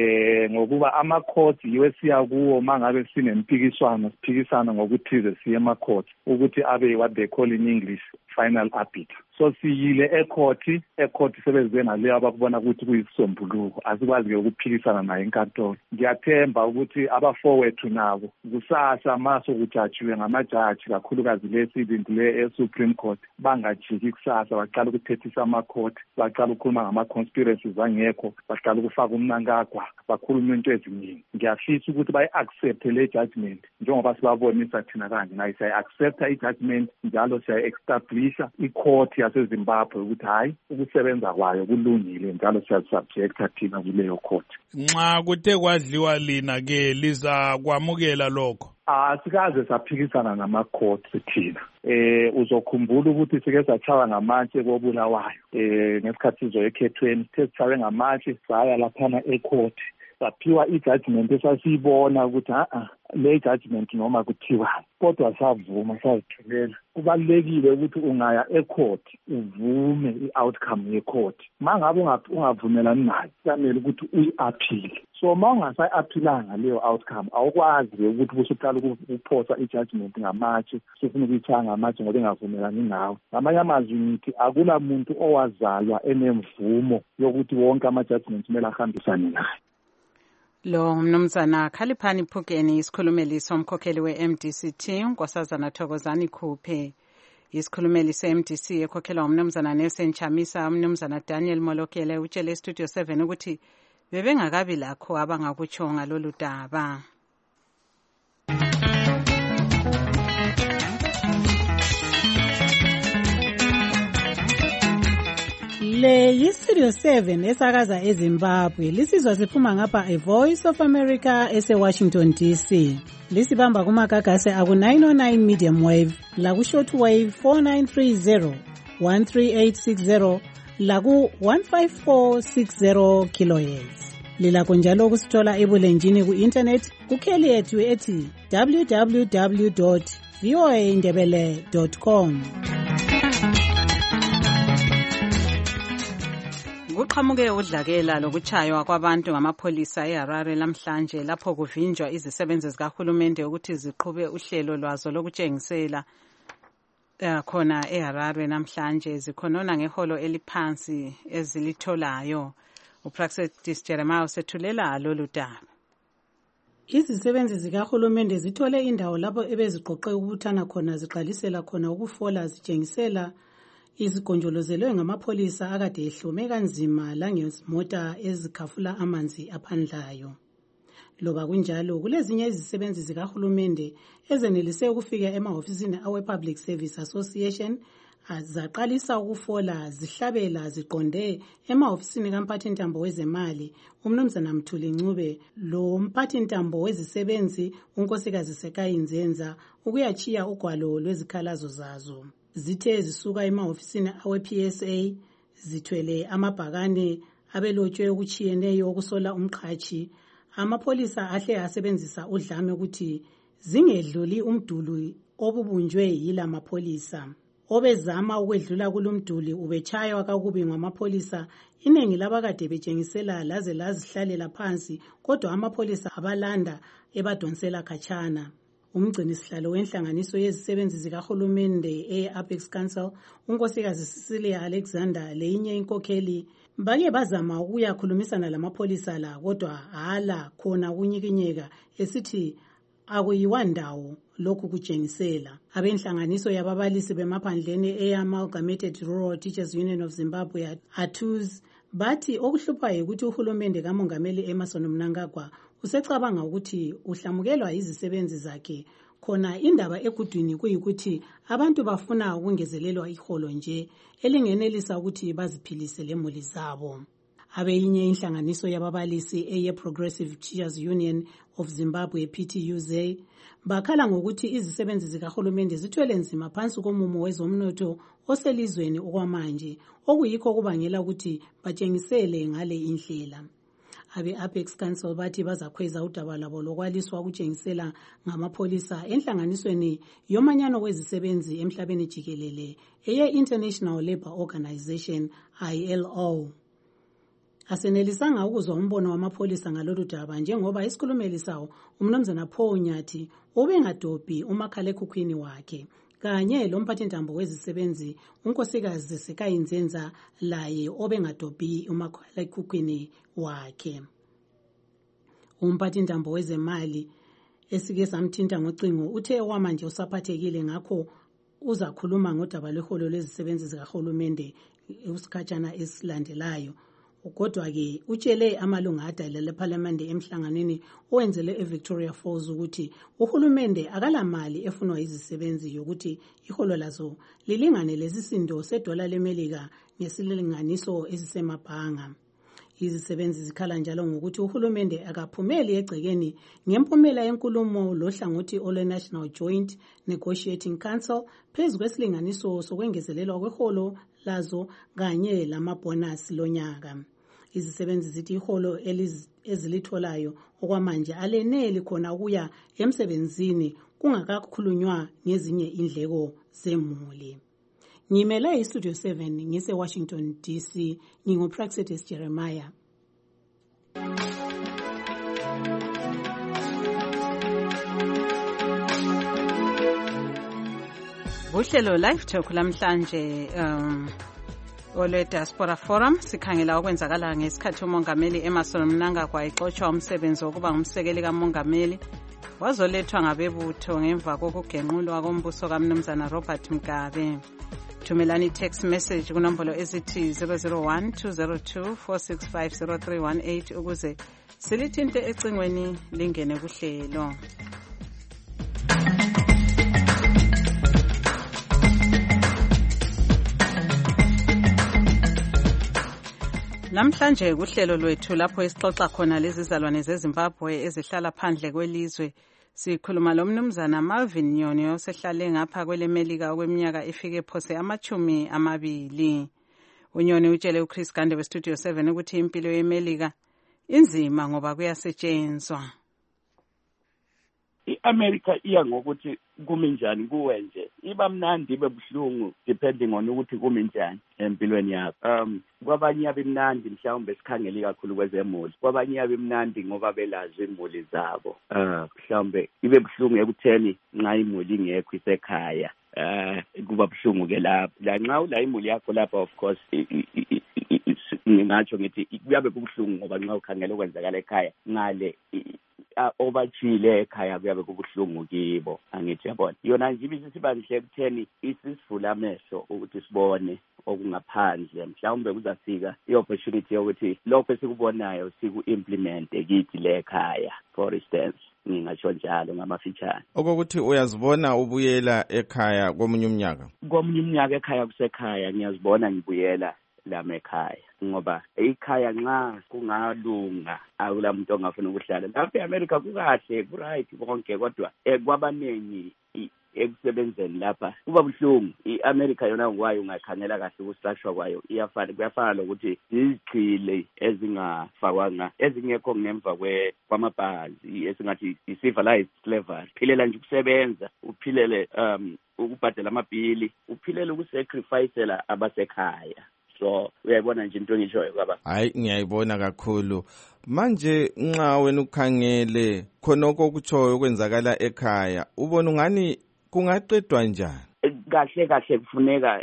Ngokuba ama-court yiwe siya kuwo mangabe sinempikiswano, siphikisana ngokuthize siye ema-court ukuthi abe what they call in English final arbiter. So siyile e-court sebeze ngaleyo abakubona ukuthi kuyisisombuluko, asikwazi-ke ukuphikisana nayo enkantolo. Ngiyathemba ukuthi abafowethu nabo kusasa maso kujajiwe ngamajaji kakhulukazi lesibindi le-Supreme Court bangajiki kusasa baqala ukuthethisa ama-court, baqala ukukhuluma ngama-conspiracies angekho, baqala ukufaka umnankagwa, bakhuluma into eziningi. Ngiyafisa ukuthi bayi-accepte le judgment njengoba sibabonisa thina kanje, nayo siyayi-accepta i-judgment njalo siyayi-establisha i-court yaseZimbabwe ukuthi hayi ukusebenza kwayo kulungile njalo siyasubjecta thina kuleyo court. Nxa kuthe kwadliwa lina-ke liza kwamukela lokho? Asikaze saphikisana nama-court thina. Uzokhumbula ukuthi sike sachawa ngamatshe kobulawayo ngesikhathi sizoya ekhethweni, sithe sichawe ngamatshe saya laphana e-court saphiwa i-judgment esasiyibona ukuthi le judgment noma kuthiwani, kodwa savuma sazithulela. Kubalulekile ukuthi ungaya e-court uvume i-outcome ye-court. Mangabe ungavumelani nayo kufanele ukuthi uyi-aphile. So ma ungasayi-aphilanga leyo outcome awukwazi ukuthi usuqala ukuphosa i-judgment ngamatshe, sufuna ukuyithaya ngamatshe ngoba engavumelani nawe. Ngamanye amazwi ngithi akula muntu owazalwa enemvumo yokuthi wonke ama-judgment kumele ahambisane naye. Lo mnumzana Khaliphani Phukeni, isikhulumeli somkhokheli we-MDCT uNkosazana Thokozani Khuphe. Isikhulumeli se-MDC ekhokhelwa umnumzana Nelson Chamisa, umnumzana Daniel Molokele utshele eStudio 7 ukuthi bebengakabi lakho abangakutsho ngalolu daba. Le yiStudio 7 esakaza eZimbabwe, lisizwa siphuma ngapha eVoice of America eseWashington DC. Lisibamba kumagagase aku 909 medium wave, laku short wave 4930, 13860, laku 15460 kilohertz. Lilakho njalo ukusithola ebulenjini ku internet kukheli yethu ethi www.voaindebele.com. Kuqhamuke udlakela lokutshaywa kwabantu ngamapholisa eHarare lamhlanje lapho kuvinjwa izisebenzi zikahulumende ukuthi ziqhube uhlelo lwazo lokutshengisela khona eHarare namhlanje zikhonona ngeholo eliphansi ezilitholayo. uPraxedis Jeremiah usethulela lolu daba. Izisebenzi zikahulumende zithole indawo lapho ebeziqoqe ukubuthana khona ziqalisela khona ukufola zitshengisela izigonjolozelwe ngamapholisa akade ehlume kanzima langezimota ezikhafula amanzi aphandlayo. Loba kunjalo kulezinye izisebenzi zikahulumende ezenelise ukufika emahofisini awe-Public Service Association zaqalisa ukufola zihlabela ziqonde emahofisini kamphathintambo wezemali uMnumzana Mthuli Ncube lo mphathintambo wezisebenzi unkosikazi Sekayinzenza ukuyachiya ugwalo lwezikhalazo zazo. Zithe zisuka emahofisini awe-PSA zithwele amabhakane abelotshwe okuchiyeneyo okusola umqhashi. Amapholisa ahle asebenzisa udlame ukuthi zingedluli umduli obubunjwe yila mapholisa. Obezama ukwedlula kulumduli ubechaywa kakubi ngamapholisa. Inengi labakade betshengisela laze lazihlalela phansi kodwa amapholisa abalanda ebadonsela khatshana. Umgcinisihlalo wenhlanganiso yezisebenzi zikahulumende e-Apex Council unkosikazi Cecilia Alexander leyinye inkokheli bake bazama ukuyakhulumisana lamapholisa la kodwa hala khona kunyikinyeka esithi akuyiwandawo lokhu kutshengisela. Abenhlanganiso yababalisi bemaphandleni e-Amalgamated Rural Teachers Union of Zimbabwe ATUZ bathi okuhluphayo ukuthi uhulumende kamongameli Emmerson Mnangagwa usecabanga ukuthi uhlamukelwa izisebenzi zakhe khona indaba egudwini kuyikuthi abantu bafuna ukungezelelwa iholo nje elingenelisa ukuthi baziphilise lemuli zabo. Abeyinye inhlanganiso yababalisi eye-Progressive Teachers Union of Zimbabwe PTUZ bakhala ngokuthi izisebenzi zikahulumende zithwele nzima phansi komumo wezomnotho oselizweni okwamanje okuyikho kubangela ukuthi batshengisele ngale indlela. Abe-Apex Council bathi bazakhweza udaba lwabo lokwaliswa ukutshengisela ngamapholisa enhlanganisweni yomanyano wezisebenzi emhlabeni jikelele eye-International Labour Organization ILO. Asenelisanga ukuzwa umbono wamapholisa ngalolu daba njengoba isikhulumeli sawo uMnumzana Paul Nyathi ubengadobhi umakhalekhukhwini wakhe kanye lomphathintambo wezisebenzi unkosikazi Sekayinzenza laye obengadobhi umakhalekhukhwini wakhe. Umphathintambo wezemali esike samthinta ngocingo uthe wamanje usaphathekile ngakho uzakhuluma ngodaba lweholo lwezisebenzi zikahulumende usikhatshana esilandelayo. Kodwa-ke utshele amalunga adalela lephalamende emhlanganweni owenzele eVictoria Falls ukuthi uhulumende akalamali efunwa izisebenzi yokuthi iholo lazo lilingane lesisindo sedola lemelika ngesilinganiso esisemabhanga. Izisebenzi zikhala njalo ngokuthi uhulumende akaphumeli egcekeni ngempumela yenkulumo lohlangothi olwe-National Joint Negotiating Council phezu kwesilinganiso sokwengezelelwa kweholo lazo kanye lamabhonasi lonyaka. Izisebenzi zithi iholo ezilitholayo okwamanje aleneli khona ukuya emsebenzini kungakakhulunywa ngezinye indleko zemuli. Ngimele iStudio 7 ngise-Washington DC nginguPraxedis Jeremiah. Uhlelo Live Talk lamhlanje olwe Diaspora Forum sikhangela okwenzakala ngesikhathi umongameli Emmerson Mnangagwa exoshwa umsebenzi wokuba ngumsekeli kamongameli wazolethwa ngabebutho ngemva kokugenqulwa kombuso kaMnumzana Robert Mugabe. Thumelani text message kunombolo ezithi 001-202-465-0318 ukuze silithinte ecingweni lingene kuhlelo. Namhlanje kuhlelo lwethu lapho isixoxa khona lezi zalwane zeZimbabwe ezihlala phandle kwelizwe sikhuluma lo Mnumzana Marvin Nyoni osehlale ngapha kwelemelika okweminyaka efike phose 20. uNyoni utshele uChris Gande weStudio 7 ukuthi impilo yemelika inzima ngoba kuyasetshenzwa. i-America iya ngokuthi kumi njani kuwe nje, iba mnandi ibe buhlungu depending on ukuthi kumi njani empilweni yakho. Kwabanye yabe mnandi mhlawumbe sikhangele kakhulu kwezemuli, kwabanye yabe mnandi ngoba belazi imuli zabo. Mhlawumbe ibe buhlungu ekutheni nxa imuli ingekho isekhaya. Kuba buhlungu ke lapho la nxa ula imuli yakho lapha of course ngingatsho ngithi kuyabe kubuhlungu ngoba nxa ukhangela okwenzakala ekhaya ngale obachile ekhaya kuyabe kubuhlungu kibo, angithi yabona. Yona nje ibisiba nhle ekutheni isisivula amehlo ukuthi sibone okungaphandle. Mhlawumbe kuzafika i-opportunity yokuthi lokho esikubonayo siku-implement kithi le ekhaya, for instance. Ngingatsho njalo ngamafitshane. Okokuthi uyazibona ubuyela ekhaya komunye umnyaka? Komunye umnyaka ekhaya kusekhaya ngiyazibona ngibuyela lami ekhaya, ngoba ikhaya nxa kungalunga akula muntu ongafuna ukuhlala lapha e-America. Kukahle, kuright konke, kodwa kwabaningi ekusebenzeni lapha kuba buhlungu. I-America yona ngwayo ungakhangela kahle ukustructure kwayo kuyafana lokuthi izichile ezingafakwanga, ezingekho ngemva kwamabhazi, esingathi i-civilized slavery. Philela nje ukusebenza, uphilele ukubhadela amabhili, uphilele ukusacrificela abasekhaya. So uyayibona nje into engishoyo baba. Hayi, ngiyayibona kakhulu. Manje nxa wena ukhangele khonoko okutshoyo kwenzakala ekhaya, ubona ungani kungaqedwa njani? Kahle kufuneka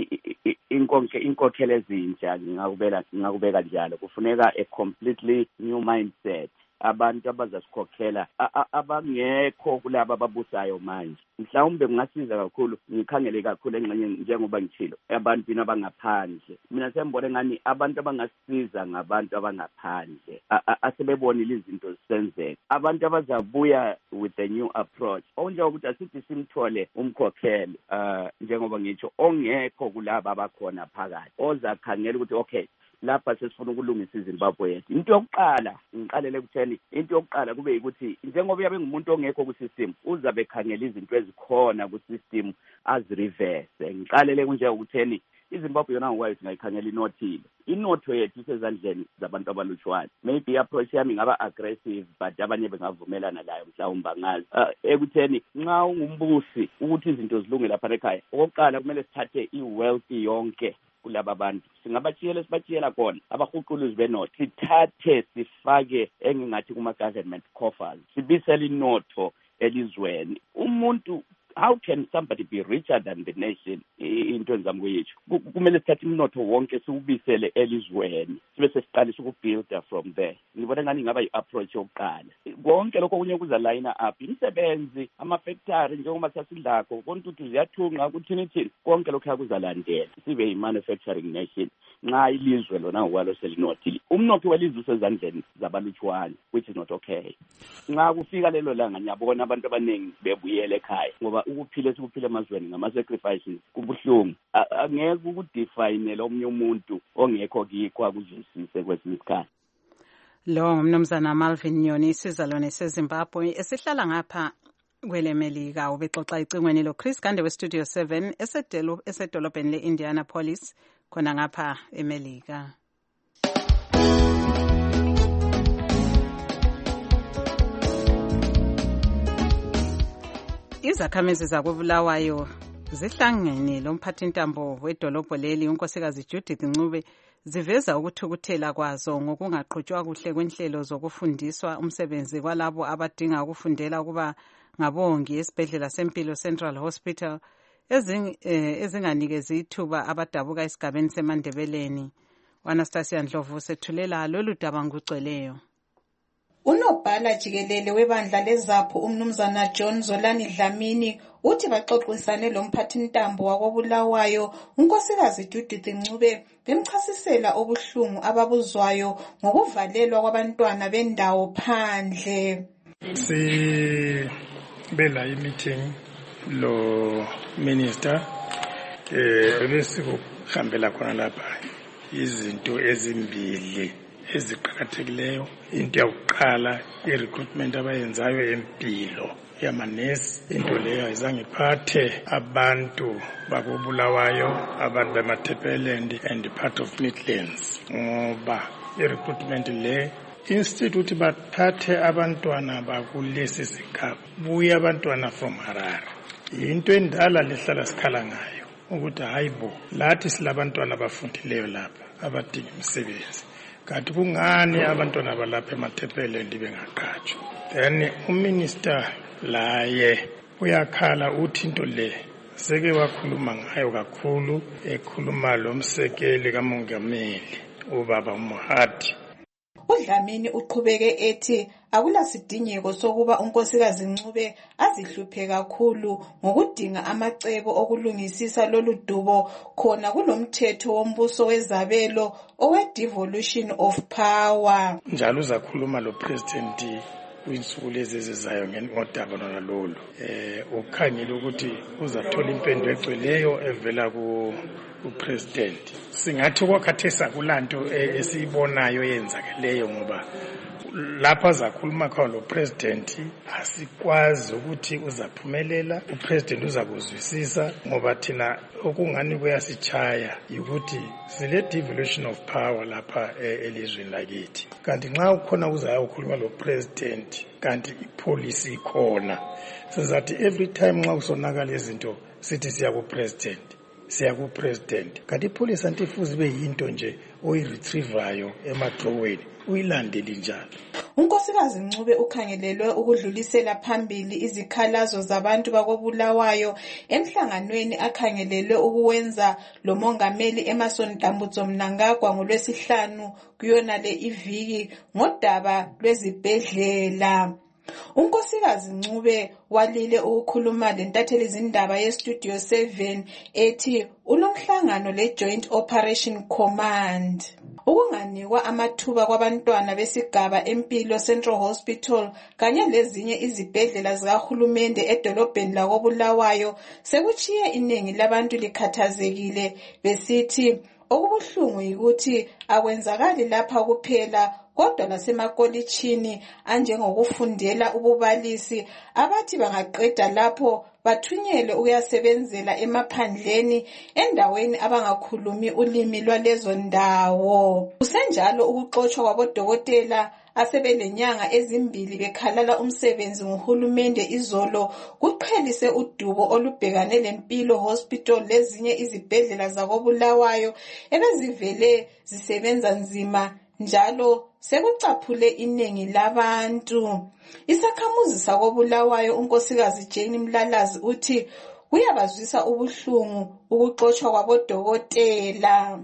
inkokhelo ezintsha, ngingakubeka njalo. Kufuneka a completely new mindset. Abantu abazasikhokhela abangekho kulabo ababusayo manje. Mhlawumbe kungasiza kakhulu, ngikhangele kakhulu engxenyeni njengoba ngithilo abantu abangaphandle. Mina sembone ngani abantu abangasiza ngabantu abangaphandle asebebonile izinto zisenzeka. Abantu abazabuya with a new approach, onjengokuthi asithi simthole umkhokheli njengoba ngitsho ongekho kulabo abakhona phakathi, ozakhangela ukuthi okay lapha sesifuna ukulungisa iZimbabwe yethu. Into yokuqala ngiqalele kutheni, into yokuqala kube ukuthi njengoba yabe ngumuntu ongekho ku-system uzabe khangela izinto ezikhona ku-system azireverse. Ngiqalele kunje ukutheni iZimbabwe yona ngokwayo singayikhangela inothile. Inotho yethu isezandleni zabantu abalutshwane. Maybe i-approach yami ngaba aggressive, but abanye bengavumelana layo mhlawumbe angazi. Ekutheni nxa ungumbusi ukuthi izinto zilunge lapha ekhaya, okokuqala kumele sithathe i-wealth yonke kulaba bantu, sibatshiyela khona abahuquluzi benotho, sithathe sifake engingathi kuma-government coffers, sibisela inotho elizweni. Umuntu, how can somebody be richer than the nation? Into enzama kuyitsho kumele sithathe umnotho wonke siwubisele elizweni, sibe sesiqalisa ukubuilda from there. Ngibona ngani ngaba yi-approach yokuqala. Konke lokho kunye kuzalayina up, imisebenzi, ama-factory njengoba sasidlakho, kontuthi ziyathunqa kuthini konke lokho yakuzalandela, sibe yi-manufacturing nation. Nxa ilizwe lona ngokwalo selinothile, umnotho welizwe usezandleni zabalutshwane, which is not okay. Nxa kufika lelo langa ngiyabona abantu abaningi bebuyela ekhaya, ngoba ukuphila esikuphila emazweni ngama-sacrifices kubuhlungu. Angeke ukudefine lo omunye umuntu ongekho kikho akuzwisise kwesinye isikhathi. Lo ngumnumzana Malvin Nyoni, isizalwane seZimbabwe esihlala ngapha kwele Melika. Ubexoxa icingweni lo Chris Gande we-Studio 7 esedolobheni le-Indianapolis khona ngapha eMelika. Izakhamizi zakoBulawayo zihlangene lomphathintambo wedolobho leli unkosikazi Judith Ncube ziveza ukuthukuthela kwazo ngokungaqhutshwa kuhle kwenhlelo zokufundiswa umsebenzi kwalabo abadinga ukufundela ukuba ngabongi esibhedlela sempilo Central Hospital ezinganikezi ithuba abadabuka esigabeni seMandebeleni. Anastasia Ndlovu sethulela lolu daba ngugcweleyo. Unobhala jikelele webandla lezapho umnumzana John Zolani Dlamini uthi baxoxisane lomphathintambo wakoBulawayo unkosikazi Judith Ncube bemchasisela obuhlungu ababuzwayo ngokuvalelwa kwabantwana bendawo phandle. Bela meeting lo minister ebesikuhambela khona lapha izinto ezimbili eziqakathekileyo. Into yokuqala i-recruitment abayenzayo empilo yamanesi, into leyo ayizange iphathe abantu bakoBulawayo, abantu bemaThepeleland and part of Midlands, ngoba i-recruitment le instead ukuthi bathathe abantwana bakulesi sigaba buya abantwana from Harare. Into endala lihlala sikhala ngayo ukuthi hayibo lathi silabantwana abafundileyo lapha abadinga imisebenzi, kanti kungani abantwana abalapha eMathepele bengaqhatshwa. Then uminister laye uyakhala uthi into le seke wakhuluma ngayo kakhulu, ekhuluma lo msekeli kamongameli ubaba Mohati. uDlamini uqhubeke ethi akulasidingeko sokuba unkosikazi Ncube azihluphe kakhulu ngokudinga amacebo okulungisisa lolu dubo khona kulomthetho wombuso wezabelo owe-devolution of power. Njalo uzakhuluma lo president kwinsuku lezi ezizayo ngodaba lolu. Ukhangele ukuthi uzathola impendulo egcweleyo evela kupresident. Singathi kwakhathesi akulanto esiyibonayo yenzakeleyo ngoba lapha zakhuluma khona lo president asikwazi ukuthi uzaphumelela, upresident uzakuzwisisa ngoba thina okungani kuyasichaya ukuthi sile devolution of power lapha elizweni lakithi. Kanti nxa ukhona uzayokhuluma lo president kanti ipolicy ikhona, sizathi every time nxa kusonakala izinto sithi siya ku president kanti ipolicy antifuzi ibe yinto nje oyiretrievayo emadroweni uyilandele njalo. unkosikazi Ncube ukhangelelwe ukudlulisela phambili izikhalazo zabantu bakobulawayo emhlanganweni akhangelelwe ukuwenza lo mongameli Emmerson Dambudzo Mnangagwa ngoLwesihlanu kuyona le iviki ngodaba lwezibhedlela. unkosikazi Ncube walile ukukhuluma lentatheli zindaba yeStudio 7 ethi ulomhlangano leJoint Operation Command. Ukunganikwa amathuba kwabantwana besigaba Empilo Central Hospital kanye lezinye izibhedlela zikahulumende edolobheni lakobulawayo sekuchiye iningi labantu likhathazekile besithi okubuhlungu yikuthi akwenzakali lapha kuphela kodwa lasemakolitshini anjengokufundela ububalisi abathi bangaqeda lapho bathunyelwe ukuyasebenzela emaphandleni endaweni abangakhulumi ulimi lwalezo ndawo. Kusenjalo ukuxotshwa kwabodokotela asebelenyanga ezimbili bekhalala umsebenzi nguhulumende izolo kuqhelise udubo olubhekane lempilo hospital lezinye izibhedlela zakobulawayo ebezivele zisebenza nzima njalo sekucaphule iningi labantu. Isakhamuzi sakobulawayo unkosikazi Jane Mlalazi uthi kuyabazwisa ubuhlungu ukuxotshwa kwabodokotela.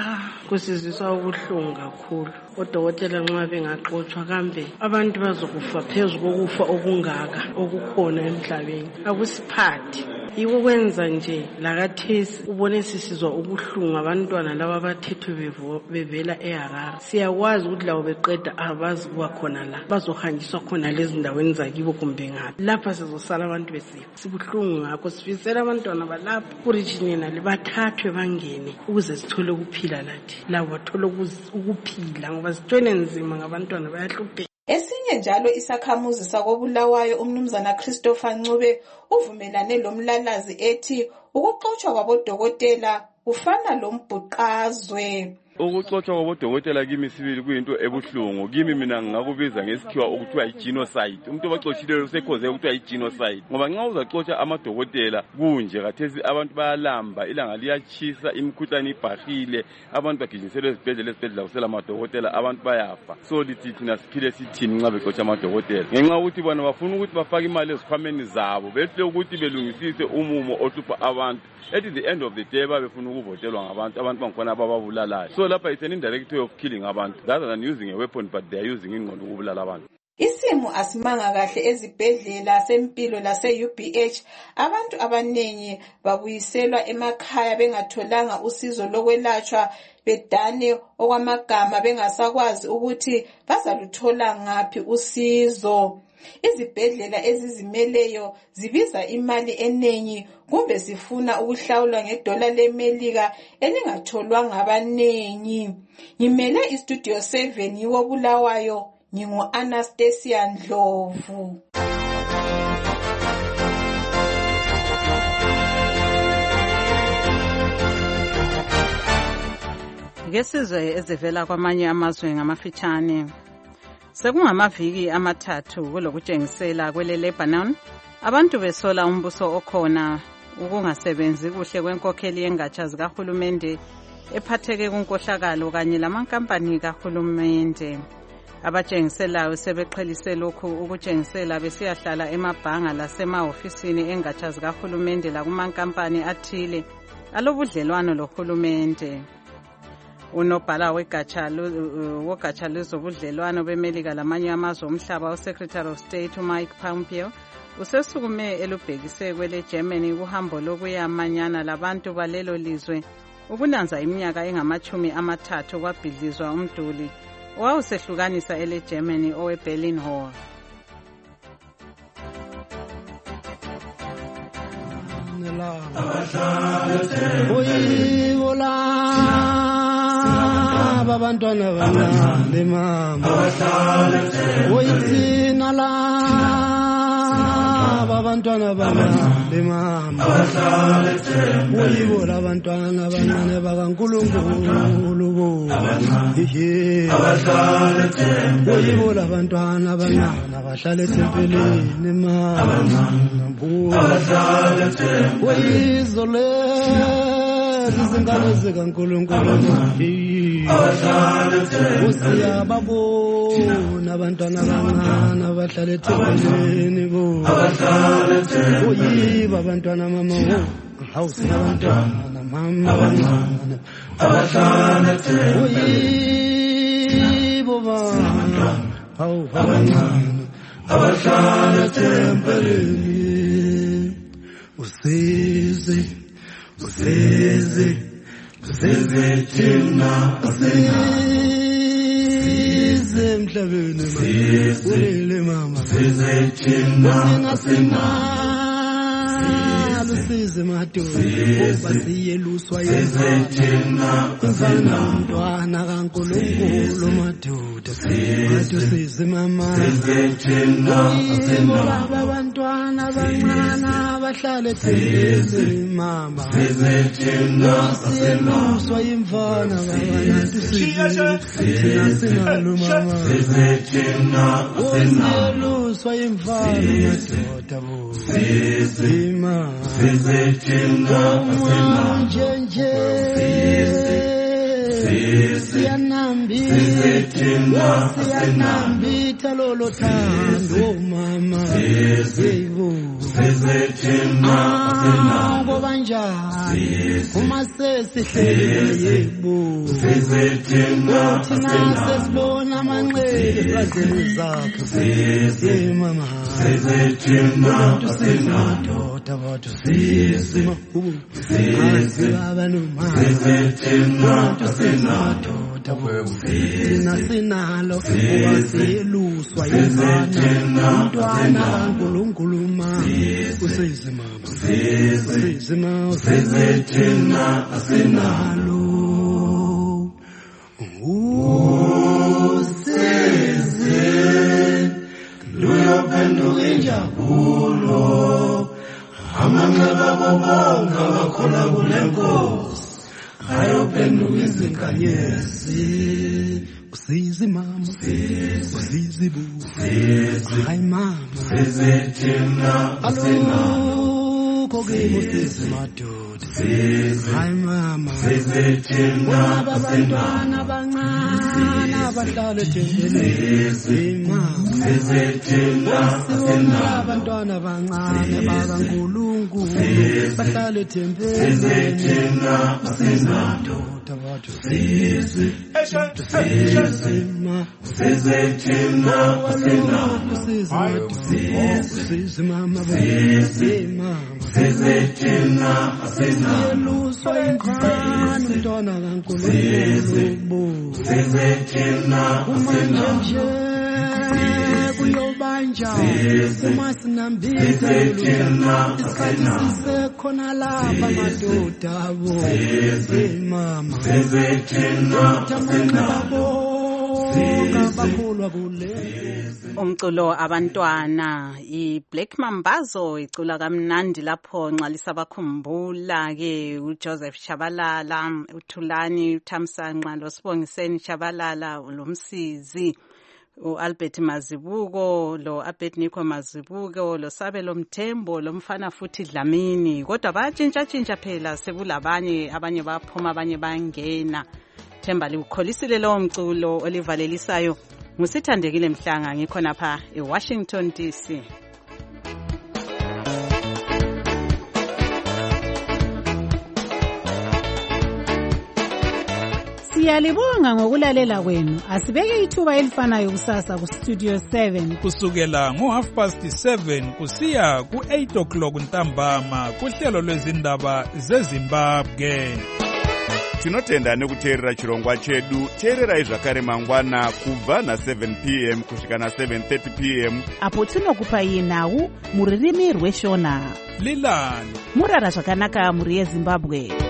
Kusizwisa ubuhlungu kakhulu. Odokotela nxa bengaxotshwa kambe abantu bazokufa phezu kokufa okungaka okukhona emhlabeni. Akusiphathi. Yiwo kwenza nje lakathesi ubone sisizwa ubuhlungu abantwana laba abathethwe bevela eHarare. Siyakwazi ukuthi labo beqeda abazi kuba khona la bazohanjiswa khona lezi ndaweni zakibo kumbe ngaphi. Lapha sizosala abantu besifa. Sibuhlungu ngakho sifisela abantwana balapha kurijinali bathathwe bangene ukuze sithole ukuphila lathi. Labo bathole ukuphila ngoba sithwele nzima ngabantwana bayahlupheka. Esinye njalo isakhamuzi sakobulawayo umnumzana Christopher Ncube uvumelane lomlalazi ethi ukuxotshwa kwabodokotela kufana lombhuqazwe. Ukuxotshwa kwabodokotela kimi sibili kuyinto ebuhlungu. Kimi mina ngakubiza ngesikhiwa okuthiwa i-genocide. Umuntu obaxotshileyo usekhoze ukuthiwa i-genocide. Ngoba nxa uzaxotsha amadokotela kunje kathesi abantu bayalamba, ilanga liyatshisa, imikhuhlane ibhahile, abantu bagijinyiselwe ezibhedlela kusela amadokotela, abantu bayafa. So lithi thina siphile sithini nxa bexotsha amadokotela. Ngenxa ukuthi bona bafuna ukuthi bafake imali ezikhwameni zabo, behle ukuthi belungisise umumo ohlupha abantu. At the end of the day bafuna ukuvotelwa ngabantu, abantu bangikhona abababulalayo. So lapha it's an indirect way of killing abantu rather than using a weapon, but they are using ingqondo ukubulala abantu. Isimo asimanga kahle ezibhedlela sempilo lase-UBH. Abantu abanengi babuyiselwa emakhaya bengatholanga usizo lokwelatshwa bedane okwamagama bengasakwazi ukuthi bazaluthola ngaphi usizo. Izibhedlela ezizimeleyo zibiza imali enengi kumbe sifuna ukuhlawulwa ngedola leMelika elingatholwa ngabanengi. Ngimele iStudio 7 yiwobulawayo ngingu-Anastasia Ndlovu. Ngesizwe ezivela kwamanye amazwe ngamafitshane. Sekungamaviki amathathu kulokutshengisela kwele Lebanon, abantu besola umbuso okhona ukungasebenzi kuhle kwenkokheli yengatsha zikahulumende ephatheke kunkohlakalo kanye lamankampani kahulumende. Abatshengiselayo sebeqhelise lokhu ukutshengisela besiyahlala emabhanga lasemahofisini engatsha zikahulumende lakumankampani athile alobudlelwano lohulumende. Unobhala wogatsha lwezobudlelwano beMelika lamanye amazwe omhlaba uSecretary of State Mike Pompeo usesukume elubhekise kwele Germany kuhambo lokuyamanyana labantu balelo lizwe ukunanza iminyaka engama-30 kwabhidlizwa umduli owawusehlukanisa ele Germany owe-Berlin Wall. Abantwana bancane mama oyithina la abantwana bancane mama oyibola abantwana bancane bakaNkulunkulu bo oyibola abantwana bancane abahlala etempeleni mama oyizole izingane zikaNkulunkulu usiyababona abantwana bancane abahlala ethempelini bo oyiba abantwana mama hawusi abantwana mama bancane oyibo bana hawu bancane abahlala ethempelini usize thina usize emhlabeni ulele mama usize madoda siyeluswa yezana mntwana kaNkulunkulu madoda usize mama abantwana abancane abahlala ethempelini mama siyeluswa yimfana thina sinalo mama siyeluswa yimfana madoda bo sima siyanambitha lolo thando mama ngoba njani uma sesihleli yebo thina sesibona amanqele ezazini zakhe mama madoda bathu sisima thina sinalo wasiyeluswa yizana umntwana kaNkulunkulu usize mama usize mama thina sinalo usize luyophenduka injabulo amanxeba bobonga bakhona kule nkosi ayophenduka izinkanyezi usize mama usize bu hayi mama alukho kimi usize madoda hayi mama abantwana abancane abahlala ethempelini mama abantwana abancane bakaNkulunkulu bahlala ethempelini madoda bathu usize mama siyeluswa yimfana umntwana kaNkulunkulu umanje kuyobanja uma sinambitha isikhathi sisekhona lapha madoda abo mama umculo abantwana iBlack Mambazo icula kamnandi lapho nxa lisabakhumbula ke uJoseph Shabalala, uThulani Thamsanqa loSibongiseni Shabalala lomsizi u-Albert Mazibuko, lo Abednego Mazibuko, lo Sabelo Mthembo, lo mfana futhi Dlamini. Kodwa bayatshintsha phela, sekulabanye abanye baphuma abanye bangena. Themba likholisile lo mculo olivalelisayo. Ngusithandekile Mhlanga, ngikhona pha eWashington DC. Siyalibonga ngokulalela kwenu. Asibeke ithuba elifanayo kusasa ku Studio 7 kusukela ngo7:30 kusiya ku8:00 ntambama kuhlelo lwezindaba zeZimbabwe. Tinotenda nekuteerera chirongwa chedu. Teererai zvakare mangwana kubva na7 p.m. kusvika na7:30 p.m. apo tinokupai nhau muririmi rweshona. Lilani murara zvakanaka muri yeZimbabwe.